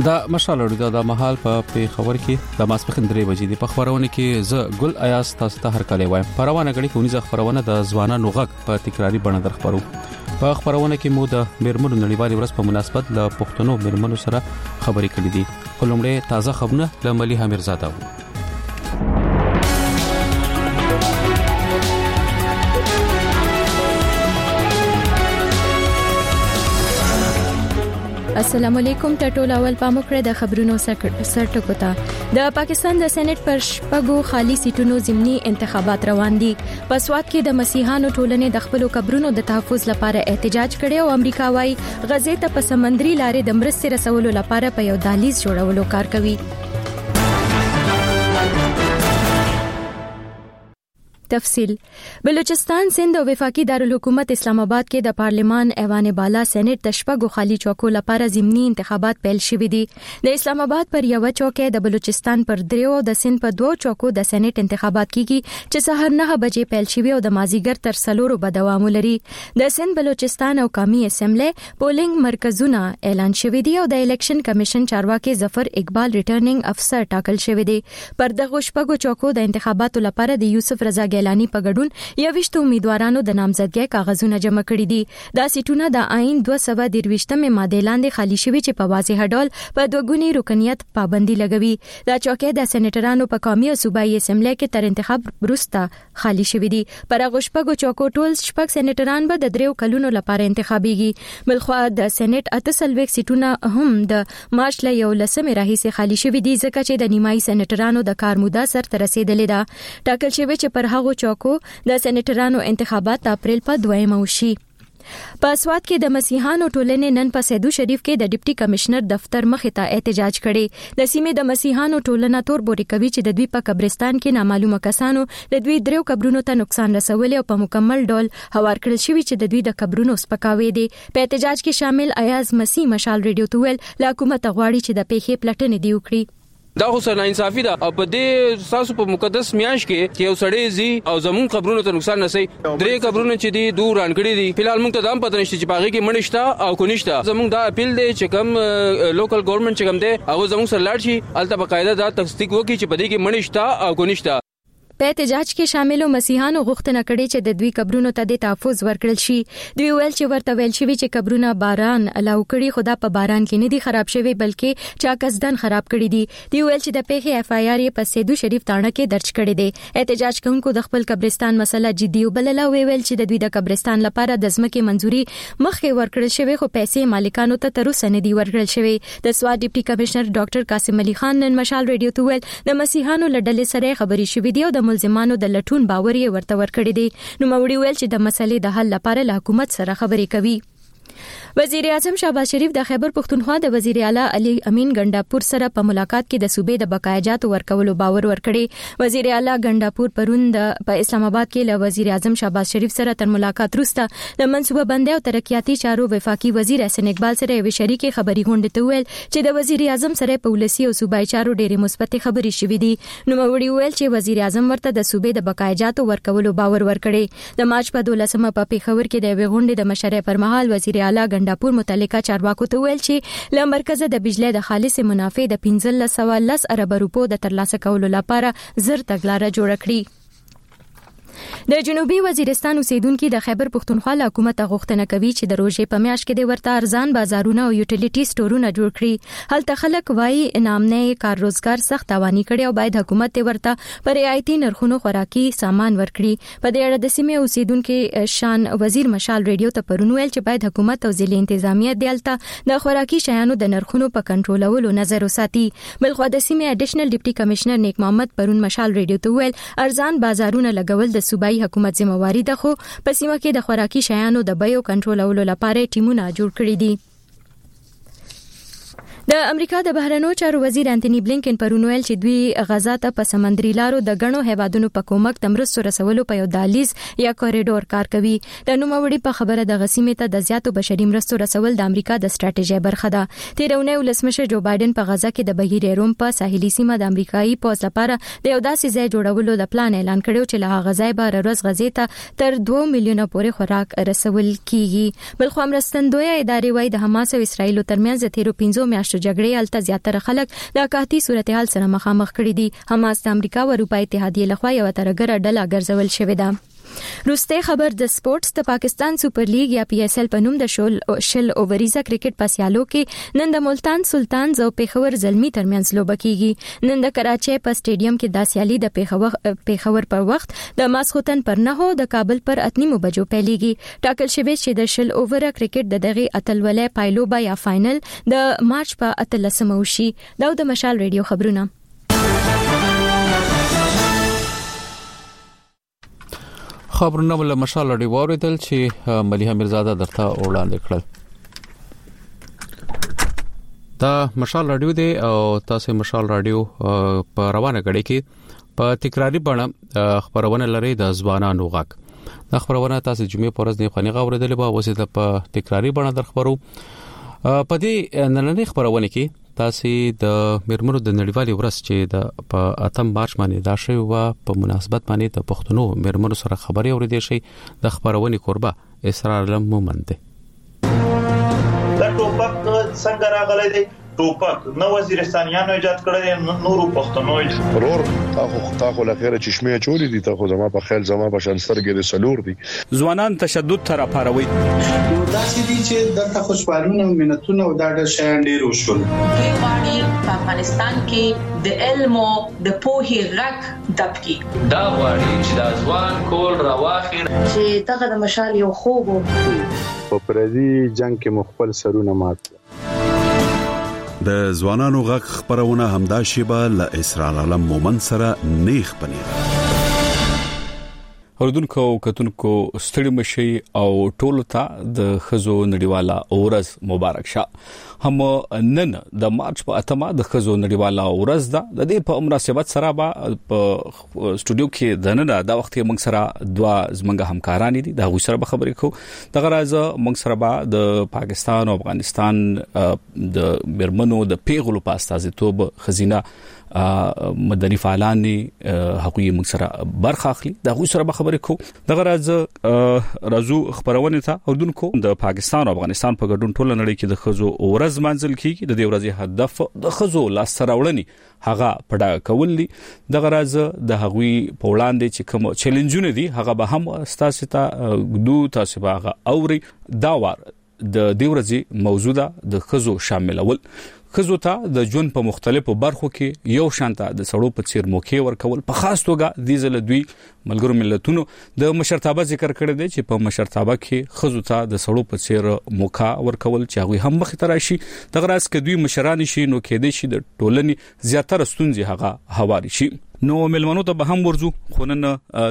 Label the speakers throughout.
Speaker 1: دا مشال اړیدا د محل په پیښور کې د ماسپخین 3 بجې د خبرونه کې ز ګل ایاس تاسو ته هر کله وایم پروانه غړي کونیزه خبرونه د ځوانانو غږ په تکراری بڼه در خبرو په خبرونه کې مو د میرمنو نړیوالې ورځ په مناسبت له پښتنو میرمنو سره خبرې کړې دي. خلمړې تازه خبرونه له مليحه میرزاده وو.
Speaker 2: السلام علیکم ټټول اول پاموکړه د خبرونو سرټکو ته د پاکستان د سېنات پر شپږو خالي سیټونو ضمني انتخابات روان دي. په سواد کې د مسیحانو ټولنې د خپل قبرونو د تحفظ لپاره احتجاج کړي او امریکا وايي غزې ته په سمندري لارې د مرستې رسولو لپاره په یو دهلیز جوړولو کار کوي. تفصیل بلوچستان سند او وفاقي دارالحکومت اسلام آباد کې د پارلیمان ایوان بالا سېنات د شپږو خالي چوکو لپاره ضمني انتخابات پیل شوي دي. د اسلام آباد پر یو چوکه د بلوچستان پر دریو د سند په دوه چوکو د سېنات انتخابات کیږي چې سحر 9 بجې پیل شوي او د مازیګر تر 4 به دوام لري. د سند بلوچستان او قومي اسمبلی پولینګ مرکزونه اعلان شوي دي او د الیکشن کمیشن چارواکي ظفر اقبال ریټرنینګ افسر ټاکل شوی دی. پر دغه شپږو چوکو د انتخاباتو لپاره د یوسف رضا ګیلانی په ګډون 22 امیدوارانو د نامزدګۍ کاغذونه جمع کړي دي. دا سیټونه د آئین 223 ماده لاندې خالی شوي چې په واضح ډول په دوګونی رکنیت پابندي لګوي. دا چوکۍ د سېنیټرانو په قومي او صوبایي اسمبلی کې تر انتخاب وروسته خالی شوي دي. پر هغه شپږو چوکو ټول شپږ سېنیټران به د 3 کلونو لپاره انتخابيږي. بلخوا د سېنات 48 سیټونه هم د مارچ له 11 راهیسې خالی شوي دي ځکه چې د نیمایي سېنیټرانو د کار موده سر ته رسیدلې ده. ټاکل شوی چې پر هغه چوکو د سېنیټرانو انتخابات د اپریل په 2 وشي. په سواد کې د مسیحانو ټولنې نن په سیدو شریف کې د ډیپټي کمشنر دفتر مخې ته احتجاج کړي. د سیمې د مسیحانو ټولنه تور بوري کوي چې د دوی په قبرستان کې نامعلومه کسانو د دوی 3 قبرونو ته نقصان رسولي او په مکمل ډول هوار کړل شوی چې د دوی د قبرونو سپکاوي دي. په احتجاج کې شامل ایاز مسیح مشال ریډیو تویل لا حکومت غواړي چې د پیښې پلټنې دی وکړي.
Speaker 3: دا خو سره انصافي ده او په دې ساسو په مقدس میاش کې چې یو سړی زی او زمون قبرونو ته نقصان نسي 3 قبرونه چې دي دور انکړي دي. فلحال موږ ته دا پته نشته چې باغې کې منښت او کونیشته. زمون دا اپیل دی چې کوم لوکل ګورنمنت چې کوم دی هغه زمون سره لاړ شي الته بقاعده دا تصدیق وکړي چې په دې کې منښت او کونیشته.
Speaker 2: په احتجاج کې شاملو مسیحانو غوښتنه کړې چې د دوی قبرونو ته د تحفظ ورکړل شي. دوی ویل چې ورته ویل شوی چې قبرونه باران الاو کړي خدا په باران کې نه دي خراب شوی بلکې چا قصدن خراب کړي دي. دوی ویل چې د پیښې اف آی آر په سیدو شریف تاڼه کې درج کړي دي. احتجاج کوونکو د خپل قبرستان مسله جدي وبلله او ویل چې د دوی د قبرستان لپاره د ځمکې منځوري مخکې ورکړل شوی خو پیسې مالکانو ته تر اوسه نه دي ورکړل شوی. د سواد ډیپټي کمشنر ډاکټر قاسم علي خان نن مشال ریډیو ته ویل د مسیحانو لړلې سره خبري شوې دي او د ملزمانو د لټون باور یې ورته ورکړی دی. نو موري ویل چې د مسلې د حل لپاره له حکومت سره خبرې کوي. وزیر اعظم شهباز شریف د خیبر پختونخوا د وزیر اعلی علي امین ګنڈاپور سره په ملاقات کې د صوبې د بقایاجات ورکولو باور ورکړي. وزیر اعلی ګنڈاپور پرون په اسلام آباد کې له وزیر اعظم شهباز شریف سره تر ملاقات وروسته د منصوبه بندۍ او ترقیاتي چارو وفاقي وزیر حسن اقبال سره یو شریکي خبري غونډه ته ویل چې د وزیر اعظم سره په ولسی او صوبایي چارو ډېرې مثبت خبرې شوې دي. نو موري ویل چې وزیر اعظم ورته د صوبې د بقایاجات ورکولو باور ورکړي. د مارچ په 12 په پیښور کې د غونډې د مشرۍ پر مهال وزیر اعلی ګنڈاپور متعلقه چارواکو ته ویل چې له مرکزه د بجلی د خالص منافع د 1510 ارب روپو د ترلاسه کولو لپاره زر تګلاره جوړ کړي. د جنوبي وزیرستان اوسیدونکو د خیبر پختونخوا حکومت غوښتنه کوي چې د روزې په میاشت کې د ورته ارزان بازارونه او یوټیلیټي سټورونه جوړ کړي. هلته خلک وايي انعام نه کار روزګار سخت توانی کړي او باید حکومت ورته پر رعایتي نرخونو خوراکي سامان ورکړي. په دې اړه د سیمې اوسیدونکو شان وزیر مشال ریډیو ته پرون ویل چې باید حکومت او ضلع انتظامیه دلته د خوراکي شیانو د نرخونو په کنټرولولو نظر وساتي. بلخو د سیمې اډیشنل ډیپټي کمشنر نیک محمد پرون مشال ریډیو ته ویل ارزان بازارونه لګول د صوبایي حکومت ذمہواری ده خو په سیمه کې د خوراکي شیانو د بیو کنټرولولو لپاره ټیمونه جوړ کړي دي. د امریکا د بهرنیو چارو وزیر انټونی بلینکن پرون ویل چې دوی غزا ته په سمندري لارو د غنو هیوادونو په کومک د مرستو رسولو په یو دهلیز یا کوریډور کار کوي. د نوموړي په خبره د غسیمې ته د زیاتو بشري مرستو رسول د امریکا د ستراتیژي برخه ده. تیرونه ولسمشر جو بایدن په غزا کې د بهیر روم په ساحلي سیمه د امریکایي پوځ لپاره د یو داسې ځای جوړولو د پلان اعلان کړو چې له غزا به روز غزې ته تر 2 میلیونه پورې خوراک رسول کیږي. بلخو مرستندوی ادارې وايي د حماس او اسرایل ترمنځ د تیرو 15 میاشتو میاشتو جګړې الته زیاتره خلک د قحطي صورتحال سره مخامخ کړي دي. حماس د امریکا او اروپا اتحادیې لخوا یو ترګره ډله ګرځول شوې ده. روسته خبر د سپورتس د پاکستان سپر لیګ یا پی اس ال په نوم د شل اووریزه کرکټ په سیالو کې نن د ملتان سلطانز او پیښور زلمی ترمنځ لوبه کیږي. نن د کراچۍ په سټیډیم کې د سیالي د پیښور پر وخت د ماسختن پر 9 د کابل پر 8 بجو پیلېږي. ټاکل شوی چې د شل اووره کرکټ د دغه اتلولې پایلوبا یا فائنل د مارچ په 13 وشي. دا د مشال ریډیو خبرونه.
Speaker 1: خبرونه ول مشال لړۍ واردل چې مليحه میرزاده درته وړاندې کړل. دا مشال رادیو دی او تاسو مشال رادیو په روانه غړي کې په تکراری بڼه خبرونه لري د ځوانانو غږ. دا خبرونه تاسو جمعې پرز نه خنیغه اوریدلې به وسه په تکراری بڼه در خبرو. په دې نننې خبرونه کې تاسو د میرمنو د نړیوالې ورځ چې د په 8 مارچ باندې دا شوی و په مناسبت باندې د پښتنو میرمنو سره خبري اوریدل شي. د خبرونه قربا اسرار علم مومند دی.
Speaker 4: دا ټوپک څنګه راغلی دی؟ ټوپک نو وزیرستانیانو ایجاد کړی، نورو پښتنو
Speaker 5: ضرور تاخو لخيره چشمه چولې دي. تاخو زما په خیال زما په شانسترګې د سلور دي.
Speaker 6: ځوانان تشدد تر اپاروي
Speaker 7: دا چې دي چې د خوشحالونه او منتونه او دا د شان ډیر وشول.
Speaker 8: غواړي په افغانستان کې د علم او د پوهې غږ دبکی.
Speaker 9: دا غواړي چې د ځوان کول راواخیر
Speaker 8: چې دغه د مشال یو خوب
Speaker 7: په پردي جنگ کې مخبل سرونه مات.
Speaker 10: د ځوانانو غږ خبرونه همدا شیبه ل اسرار علم مومن سره نیخ پنیر.
Speaker 6: اوردونکو کتونکو ستړي مشي او ټولو ته د خزو نړیواله اورز مبارک شه. هم نن د مارچ په 8 د خزو نړیواله اورز ده. د دې په مناسبت سره په سټوډیو کې د نن د وخت موږ سره دوا زمنګ همکاران دي. د غوښ سره خبرې کوو. د غراز موږ سره به د پاکستان او افغانستان د میرمنو د پیغلو په استازیتوب خزینه مدني فعالان حقوقي موږ سره برخه اخلي. د غوښ سره خبرې کوو. د غراز رازو خبرونه ته اوردونکو د پاکستان او افغانستان په ګډون ټول نړۍ کې د خزو اورز منځل کیږي. د دې ورځې هدف د خزو لاس سراوړنی هغه پډا کول دي. د غراز د حقوقي په وړاندې چې کوم چیلنجونه دي هغه به هم تاسو ته ګدو تاسو به هغه اوري. دا وار د دې ورځې موضوع ده د خزو شاملول. خزو ته د ژوند په مختلفو برخو کې یو شانته د سړو په څیر موقع ورکول. په خاص توګه د زل دوی ملګرو ملتونو د مشرتابه ذکر کړی دی چې په مشرتابه کې خزو ته د سړو په څیر موقع ورکول چې هغه هم مخ ته راشي. د غراس کې دوی مشران شي نو کې دي شي د ټولنې زیاتره ستونزې هغه حواله شي. نو ملمنو ته به هم ورزو خونن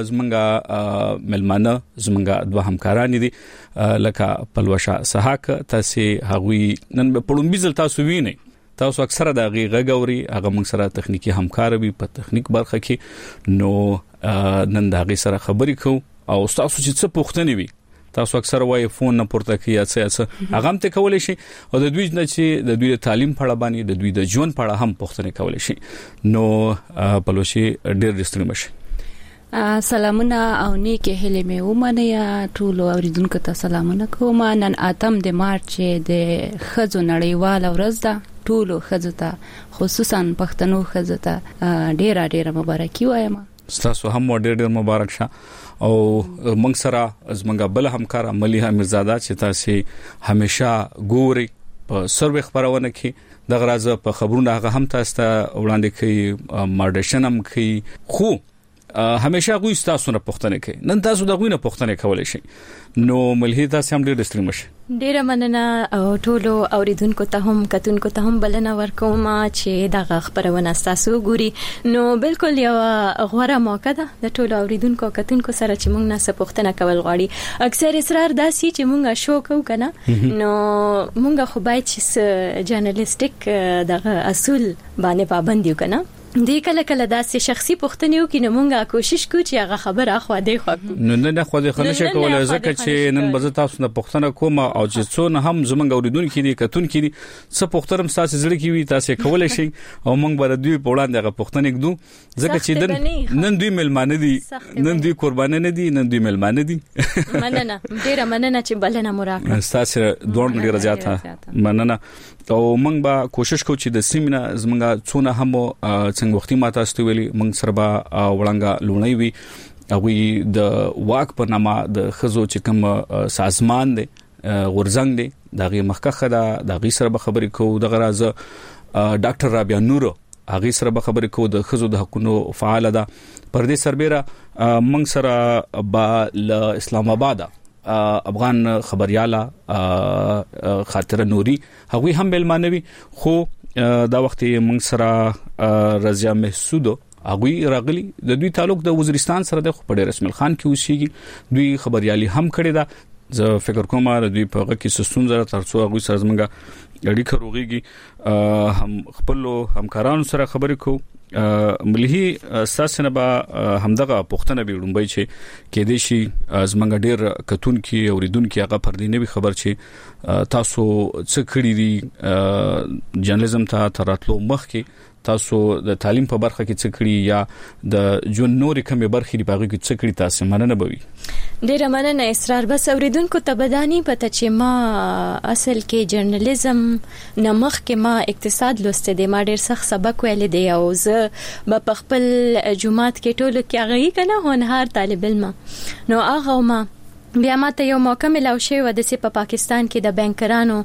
Speaker 6: زمنګا ملمانه زمنګا دوه همکاران دي لکه پلوشا سحاک تاسو هغوی نن په پړومبیزل تاسو وینئ. تاسو اکثره د غږوري هغه موږ سره تخنیکی همکار وي په تخنیک برخه کې. نو نن دا غي سره خبرې کوو او تاسو چې څه پوښتنه وي تاسو اکثره وای فون نه پورته کیږي څه هغه هم ته کولای شي او د دوی نه چې د دوی تعلیم په اړه باندې د دوی د ژوند په اړه هم پوښتنه کولای شي. نو پلوشي ډېر رښتینی مشه.
Speaker 11: سلامونه او نیکه هلي مې ومنه ټول اوریدونکو ته سلامونه کوم. نن 8 د مارچ د خزو نړیواله ورځ ده. ټول خزو ته خصوصا پښتنو خزو ته ډیره مبارکي وایم.
Speaker 6: تاسو هم ډېر مبارک شه. او موږ سره زمونږ بل همکار مليحه میرزاده چې تاسو همیشه ګوري په سروي خبرونه کې د غراز په خبرونه هغه هم تاسو ته وړاندې کوي ماډریشن هم کوي. خو همیشه غوي تاسو نه پوښتنه کوي. نن تاسو د غوي نه پوښتنه کولای شئ. نو مليحه تاسو هم ډېر ستړي مشه.
Speaker 2: ډیره مننه او ټولو اوریدونکو ته هم کتونکو ته هم بلنه ورکوم چې دا خبرونه تاسو ګوري. نو بالکل یو غوړه موقع ده د ټولو اوریدونکو کتونکو سره چې موږ نه پوښتنه کول غواړي. اکثر اصرار داسي چې موږ شو کوو کنه. نو موږ خو باید چې جرنالستیک دغه اصول باندې پابند یو کنه. دې کله داسې شخصي پوښتنې وکړي نو موږ کوشش کوو چې هغه خبره خو دې خو
Speaker 6: نه خو دې خنشه کولای ځکه چې نن به تاسو نه پوښتنه کوم او چې څونه هم زمونږ اوریدونکو دي کتونکو دي څه پوښتنه تاسو زړه کې وي تاسو کولای شئ او موږ به دوی په وړاندې هغه پوښتنه کوو ځکه چې نن دوی ملمانه دي نن دوی قربانه نه دي نن دوی ملمانه دي.
Speaker 2: مننه ډیره مننه چې بلنه مراکړه
Speaker 6: تاسو دوه ډیره زیاته مننه. او موږ به کوشش کوو چې د سیمینه زمونږه څونه هم څنګه وختي ماته استویلی موږ سره به وړاندې لونی وي او د واک په نامه د خزو چې کوم سازمان دی غورزنګ دی دغه مخکخه دغه سره به خبرې کوو د غراز ډاکټر رابعه نور هغه سره به خبرې کوو د خزو د حقوقو فعال ده پر دې سربېره موږ سره با اسلام آباد افغان خبرياله خاطر نوري هغه هم ملمانوي خو دا وخت موږ سره رضیا محسود هغه راغلي د دوی تعلق د وزیرستان سره د خپل رسمل خان کې اوسېږي دوی خبريالي هم کړی دا زه فکر کوم را دوی په هغه کې سستون زره ترڅو هغه سره زمونږه اړیکه روغيږي هم خپل همکارانو سره خبرې کوو ملي اساسنه به همدغه پښتنه به وړمبي چې کې دې شي زمونږ ډېر کتون کې اوریدونکو هغه پر دې نوې خبر چې تاسو څه کړی دي جرنالیزم ته تراتلو مخ کې تاسو د تعلیم په برخه کې څه کړی یا د جون نوري کومه برخه دی باغې کې څه کړی تاسو مننه بوي
Speaker 2: ډیر مننه اسرار بس اوریدونکو ته بدانی پته چې ما اصل کې جرنالیزم نمخ کې ما اقتصاد لوسته دي ما ډیر سخت سبق ویل دي او زه په خپل جمعات کې ټول کې هغه کنه هنر طالب علم نو هغه ما بیا ماته یو موقع ملاو شوی و د په پاکستان کې د بانکرانو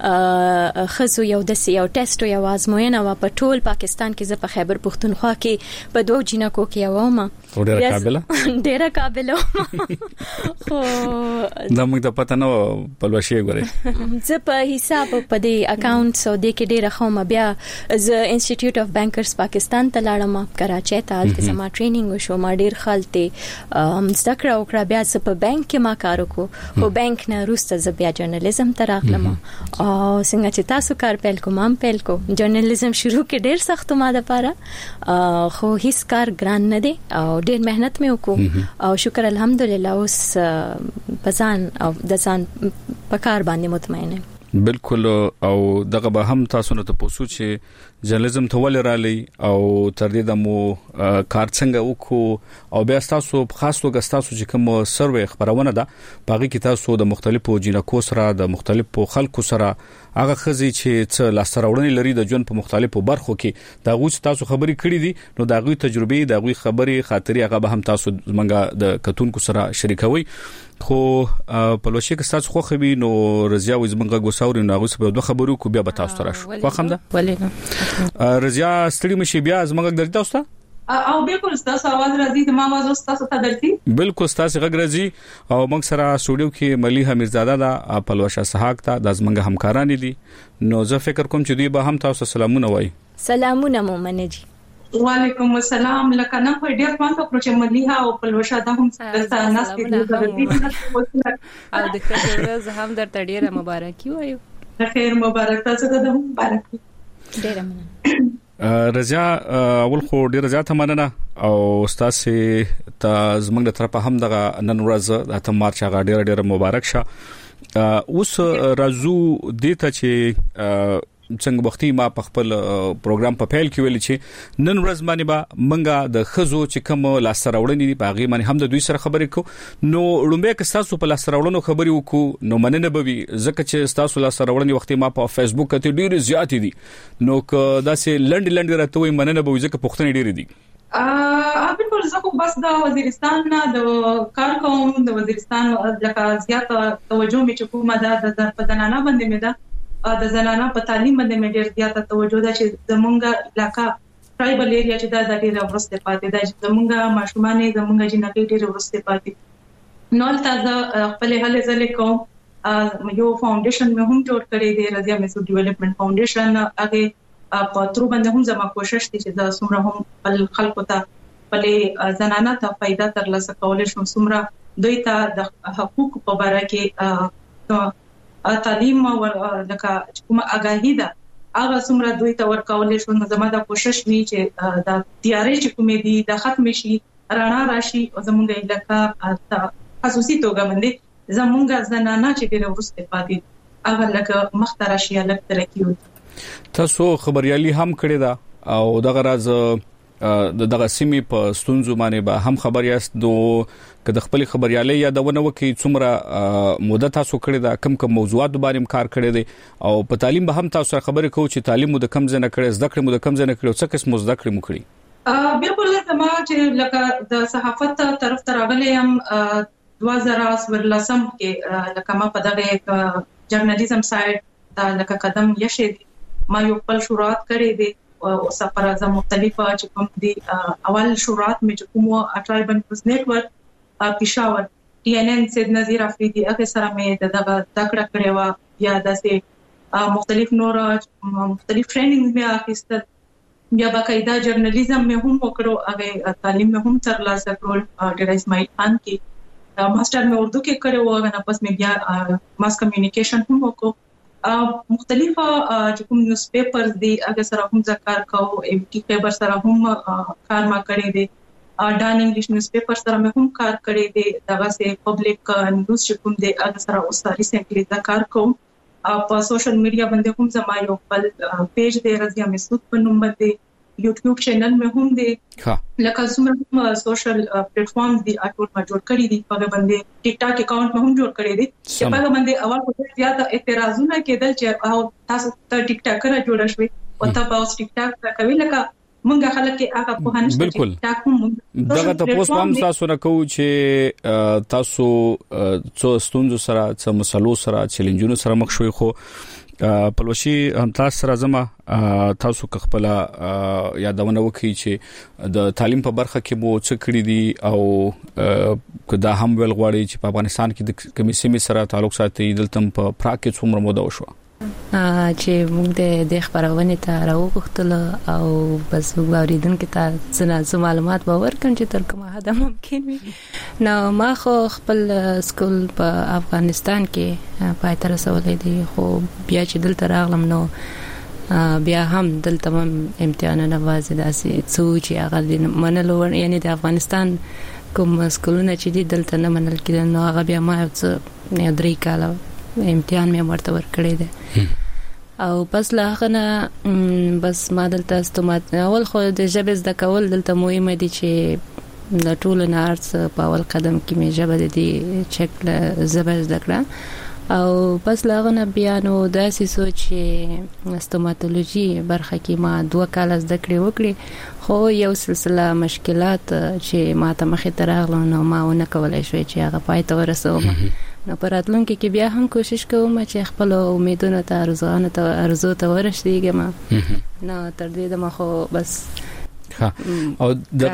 Speaker 2: خزو یو د یو ټیسټ یو آزموینه و په ټول پاکستان کې زه په خیبر پختونخوا کې په دوه جنکو کې یو ما ډیره قابله خو
Speaker 6: دا موږ ته پته نه په لوشي غوري
Speaker 2: زه په حساب په دې اکاونټ سو د کې ډیره خو ما بیا ز انسټیټیوټ اف بانکرز پاکستان ته لاړم کراچۍ ته د زما ټریننګ وشو ما ډیر خالتي زده کړه بیا ز په بانک کې ما کار وکړو او بانک نه روسته ز بیا جرنالیزم ته راغلم او څنګه چې تاسو کار پیل کوم کو جرنالیزم شروع کې ډیر سخت ما د پاره خو هیڅ کار ګران نه دی او ډیر مهنت مې وکړو او شکر الحمدلله اوس پزان او د ځان په کار باندې مطمئن یم
Speaker 6: بالکل او دغه به هم تاسو نه ته پوښتنه چې جرنالیزم ته ولې رالي او تر دې د مو کار څنګه وکړو او بیا تاسو خاص توګه تاسو چې کوم سروې خبرونه ده باقي کې تاسو د مختلفو جنکو سره د مختلفو خلکو سره هغه خزي چې څه لاسراوړنې لري د ژوند په مختلفو برخو کې دا غوښ تاسو خبرې کړې دي نو دا غوي تجربه دا غوي خبرې خاطري هغه به هم تاسو منګه د کتونکو سره شریکوي خو په لوشي کې تاسو خو خبي نو رضیا وزمنګه ګوساوري نو هغه په دوه خبرو کو بیا به تاسو تر شو خو خمده
Speaker 11: ولې
Speaker 6: رضیا ستړي مشي بیا زمنګه درته تاسو
Speaker 8: او بالکل تاسو आवाज راځي د ما आवाज تاسو ته درځي
Speaker 6: بالکل تاسو غږ راځي او موږ سره سټوډیو کې مليحه میرزاده دا پلوشه سحاق ته د زمنګ همکاران دي نو زه فکر کوم چې دوی به هم تاسو سلامونه وایي
Speaker 2: سلامونه مومنه جی
Speaker 8: وعلیکم السلام لکه نه په ډیر خوان په پروژه مليحه او پلوشه دا هم تاسو ناس کې
Speaker 11: او د خیر هم درته ډیره مبارکي وایو
Speaker 8: خیر مبارک تاسو ته هم مبارکي
Speaker 2: ډیره مننه
Speaker 6: رضیا اول خو ډیره زیاته مننه او استاد سي ته زمنګ د طرفه هم دغه نن ورځ د 8 مارچ هغه ډیره مبارک شه اوس رازو دته چې څنګه وختي ما په خپل پروګرام په پیل کې ویل چې نن ورځ باندې با منګه د خزو چې کوم لاسراوړنې دي باغې باندې هم د دوی سره خبرې کو نو لومبه کې تاسو په لاسراوړنو خبرې وکړو نو مننه به زکه چې تاسو لاسراوړنې وختي ما په فیسبوک کې ډېر زیات دي نو که دا سه لند راته وي مننه به زکه پښتنې ډېر دي
Speaker 8: بالکل زه خو بس د وزیرستان نه د کار کوم د وزیرستان لکه زیات توجه مې کومه د پدنانه باندې مې ده د زنانه په تعلیم باندې مې ډېر زیاته توجه ده چې زمونږ علاقہ ټرایبل ایریا چې دا ډېر ورسته پاتې ده چې زمونږ ماشومان زمونږ جنکې ډېر ورسته پاتې نو تاسو خپل هله ځلې کوم یو فاونډیشن مې هم جوړ کړی دی رضیا محسود ډیولپمنٹ فاونډیشن هغه په تر باندې هم زما کوشش دي چې دا څومره هم خپل خلکو ته خپل زنانه ته فائدہ ترلاسه کولای شم څومره دوی ته د حقوق په اړه کې تعلیم او لکه کومه آگاهی ده هغه څومره دوی ته ورکول شو نو زموږ د کوشش وی چې د تیارې چې کومې دي د ختم شي رڼا راشي او زموږ علاقہ خصوصي توګه باندې زموږ زنانه چې ډېر ورسته پاتې هغه لکه مخترشي الګ ترکیو
Speaker 6: تاسو خبريالي هم کړی دا او دغه راز دغه سیمې په ستونزو باندې به هم خبر یاست که د خپل خبريالۍ یادونه وکي څومره مدته تاسو کړی دا کم موضوعات باندې کار کړی دي او په تعلیم به هم تاسو خبرې کوو چې تعلیم مو د کم ځنه کړی زده کړې مو د کم ځنه کړی او څه قسم زده کړې مو کړی
Speaker 8: بالکل زما چې لکه د صحافت طرف ته راغلی هم 2014 کې لکه ما په دغه جرنالیزم سایډ لکه قدم یشه ما یو خپل شروعات کړې دي او سفر اعظم مختلفه چې کوم دي اول شروعات مې چې کوم اټرایبل نیوز نیټورک پېښور TNN سید نذیر افریدي هغه سره مې دغه تکړه کړې و یا داسې مختلف نور مختلف ټریننګ مې اخیستل بیا باقاعده جرنالیزم مې هم وکړو هغه تعلیم مې هم ترلاسه کړل ډیر اسماعیل خان کې ماستر مې اردو کې کړو هغه نه پس مې بیا ماس کمیونیکیشن هم وکړو مختلفه چې کوم نیوز پیپرز دي هغه سره هم ذکر کوو MT خیبر سره هم کار ما کړی دی ډان انګلیش نیوز پیپر سره مې هم کار کړی دی دغه سه پبلک نیوز چې کوم دی هغه سره اوس ریسنټلی ذکر کوم په سوشل میډیا باندې هم زما یو خپل پیج دی رضیا مسعود په نوم باندې یوټیوب چینل مې هم دی لکه څومره سوشل پلیټ فارمز دي اټول ما جوړ کړی دي په باندې ټیک ټاک اکاونټ مې هم جوړ کړی دي چې په باندې اول خو زیات اعتراضونه کېدل چې تاسو ته ټیک ټاک را جوړ شوي او تاسو اوس ټیک ټاک کوي لکه مونږه خلک هغه په هنشته ټیک ټاک هم
Speaker 6: دغه تاسو هم تاسو نه کوو چې تاسو څو ستونزو سره څو مسلو سره چیلنجونو سره مخ شوي خو پلوشي هم تاسو سره زما تاسو خپل یادونه وکړي چې د تعلیم په برخه کې مو څه کړی دي او کدا هم ول غواړي چې په افغانستان کې د کمیسیمي سره تعلق ساتي دلته په پراکه څومره موده وشو
Speaker 11: چې موږ د خبرونه ته راوغختل او بس وګوریدونکو ته څه معلومات باور کړم چې تر کومه حد ممکن وي نو ما خو خپل سکول په افغانستان کې پای تر رسولې دي خو بیا چې دلته راغلم نو بیا هم دلته امتحانونه وازه داسې څو چې هغه منلو یعنی د افغانستان کوم سکولونه چې دي دلته نه منل کېدل نو هغه بیا ما څه 3 کال امتحان مې ورته ورکړی دی او پس لاغه نه بس ما دلته استمات اول خو د ژبې زده کول دلته مهمه دي چې د ټولو نارس په اول قدم کې مې ژبه دي چک زبر زده کړه او پس لاغه نه بیا نو داسې سوچ استماتولوژي برخه کې ما 2 کال زده کړې خو یو سلسله مشکلات چې ما ته مخې ته راغلو نو ما ونه کولای شوې چې هغه پای ته ورسوم نو پراتلونکو کې بیا هم کوشش کوم چې خپل امیدونو ته ارزو ته ورسېږم نو تر دې دمه خو بس
Speaker 6: او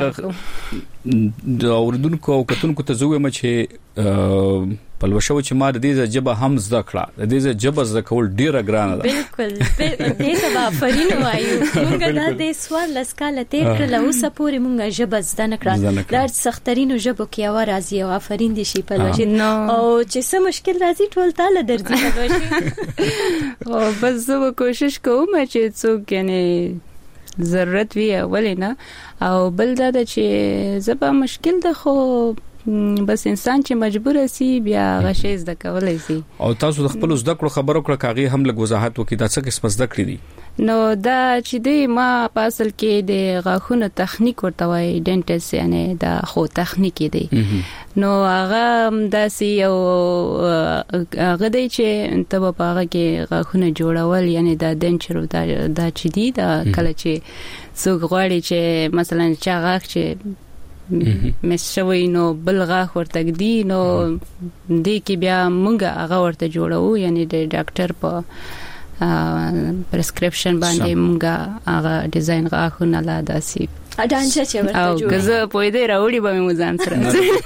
Speaker 6: د اوردونکو او کتونکو ته زویم چې پلوشو چې ما د دې جبه هم زده کړه د دې جبه زده کول ډیره ګرانه ده
Speaker 2: بالکل دې سبا فرین وایو موږ د سوال لسکاله تیر کړل او سپوري موږ جبه زده نه کړل د سخترینو جبو کې او راځي او افرین دي شي پلوشي او چې څه مشکل راځي ټول تعالی درځي پلوشي
Speaker 11: او بس زه کوشش کوم چې څوک یعنی ضرورت وی اولینا او بل دا چې زبا مشکل ده خو بس انسان چې مجبور سي بیا غشي زده کولای سي
Speaker 6: او تاسو د خپل زده کړو خبرو کړه کاغي هم لږ وضاحت وکړئ دا څه قسم زده کړی دي
Speaker 11: نو دا چې دی ما په اصل کې د غاښونو تخنیک ورته وای ډنټس یعنی دا خو تخنیک دی نو هغه داسي او هغه دی چې ته په هغه کې غاښونه جوړول یعنی دا دنچرو دا چې دی دا کله چې څوک غواړي چې مثلا چا غاښ چې مس شوی نو بل غاښ ورته دی نو دې کې بیا مونږه هغه ورته جوړو یعنی د ډاکټر په پرسکرپشن باندې مونږه هغه ډیزاین غاښونه لا داسي
Speaker 2: اډانچا چې ورته
Speaker 11: جوړو او غزه پوي دی راوړي به مو ځان سره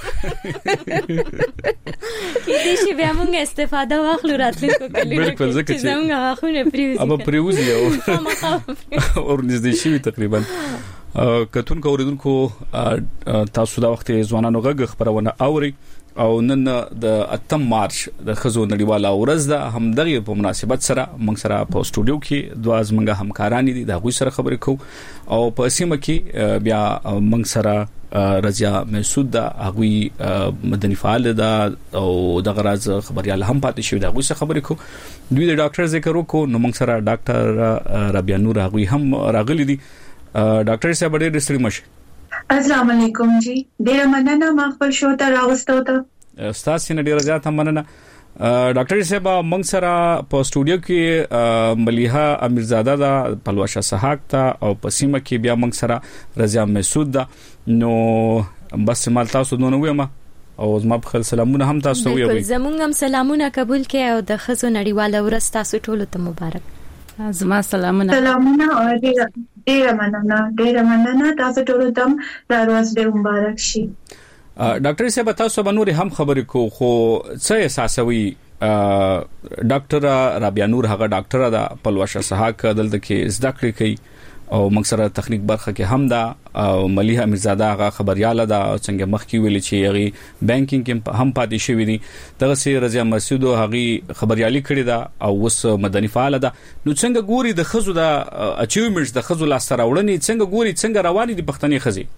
Speaker 2: کې دې شي بیا مونږه استفاده واخلو راتلونکو کلونو کې چې زموږ غاښونه پریوزي
Speaker 6: ابا پریوزي او ورنږدې شي تقریبا کتون کوریدونکو تاسو دا وخت ځوانانو غږ خبرونه اوري او نن د 8 مارچ د خزو نړیواله ورځ ده هم دغه په مناسبت سره موږ سره په استودیو کې دوه زمنګ همکاران دي د غوي سره خبرې کوو او په سیمه کې بیا موږ سره رضیا مسعود دا غوي مدني فعال ده او دغه راز خبريال هم پاتې شوی دا غوي سره خبرې کوو دوی د ډاکټر ذکر وکړو نو موږ سره ډاکټر ربيع نور غوي هم راغلي دي ډاکټر صاحب ډېر ستړي مشه.
Speaker 12: السلام علیکم جی، ډېر مننه ما خپل شو ته راوستو ته.
Speaker 6: استاد سینه ډېر زیات مننه. ډاکټر صاحب موږ سره په سټوډیو کې ملیحه امیرزاده دا پلوشه سحاق ته او په سیمه کې بیا موږ سره رضیا مسعود دا. نو بس مال تاسو نو ویما او زما په خل سلامونه هم تاسو ویوي.
Speaker 2: بالکل زمونږ هم سلامونه قبول کړئ او د خزو نړیواله ورځ تاسو ټول ته مبارک.
Speaker 11: زما سلامونه
Speaker 12: او ډیر مننه تاسو ټول ته ورځ ډیر مبارک شي.
Speaker 6: ډاکټر صاحب تاسو به نور هم خبرې کو خو څه احساسوي ډاکټر رابعه نور هغه ډاکټر دا پلوشه سحاق دلته کې زده کړې کوي او موږ سره تخنیک برخه کې هم دا او ملیحه امیرزاده هغه خبرياله دا څنګه مخکې ویل چې هغه بانکینګ کې هم پاتې شوی دي دغه سي رضیا مسعود هغه خبريالي کړی دا او اوس مدني فعال ده. نو څنګه ګوري د خزو دا اچیومنټس د خزو لاس راوړنې څنګه ګوري څنګه رواني دي پښتني خزي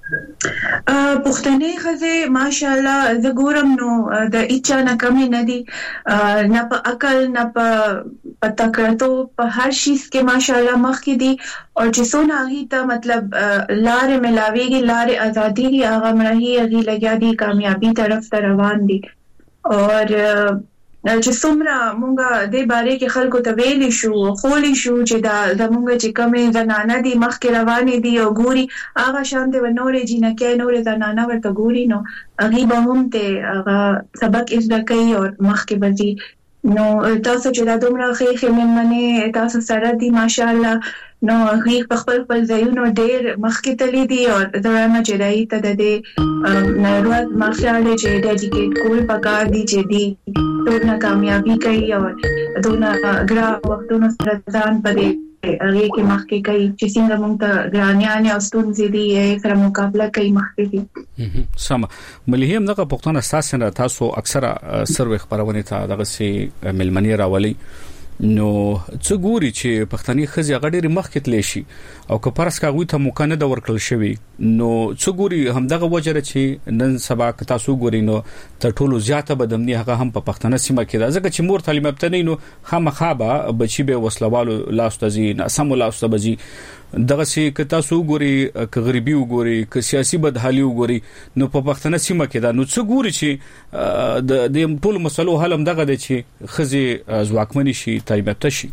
Speaker 12: پښتني خزه ماشاءالله زه ګورم نو د اچا نه کمی نه دي نه په عقل نه په تکړتو په هر شیز کې ماشاءالله مخ کې دي او چې څونه هغه ته مطلب لارې ملاويږي لارې ازادي هغه مرهي هغه لګیا دي کامیابی طرف ته روان دي. اور چې څومره مونږه د باره کې خلکو ته ویلې شو خولي شو چې دا زمونږ چې کومه زنانه دي مخ کې روانې دي او ګوري هغه شانته ونورې جنکه نورې زنانه ورته ګوري نو هغه به هم ته هغه سبق زده کوي او مخ کې بځي. نو تاسو چې دا دومره خې مننه تاسو سره دي ماشاءالله نو هغه په خپل ځایونو ډېر مخکې تللی دي او درنه چې دای ته د دې نړیوال ماشاءالله چې ډیډیکیټ کول پکار دي چې دي ټول کامیابی کوي او دونه ګرا وختونو سره ځان په هغه کې مخکې کوي چې څنګه موږ ته ګرانیان او ستونزې دي سره مقابله کوي مخکې دي.
Speaker 6: سم مليهم دغه پښتون اساس نه تاسو اکثره سروي خبرونه ته دغه سي ملمنی راولي نو څه ګوري چې پښتني خزي غډيري مخکې تللی شي او که پرس کاغوي ته مکانه د ورکل شوی نو څه ګوري همدغه وجره چې نن سبا که تاسو ګوري نو تر ټولو زیاته بدمني هغه هم په پښتنه سیمه کې ده ځکه چې مور تعلیم یافته نه نو خامخابه بچي به وسلوالو لاستازي ناسم لاستبجي دغه سي که تاسو ګوري که غريبي وګوري که سیاسي بدحالي وګوري نو په پښتنه سیمه کې ده نو څه ګوري چې د ټول مسلو حل هم دغه دي چې خزي ځواکمني شي تایبته شي.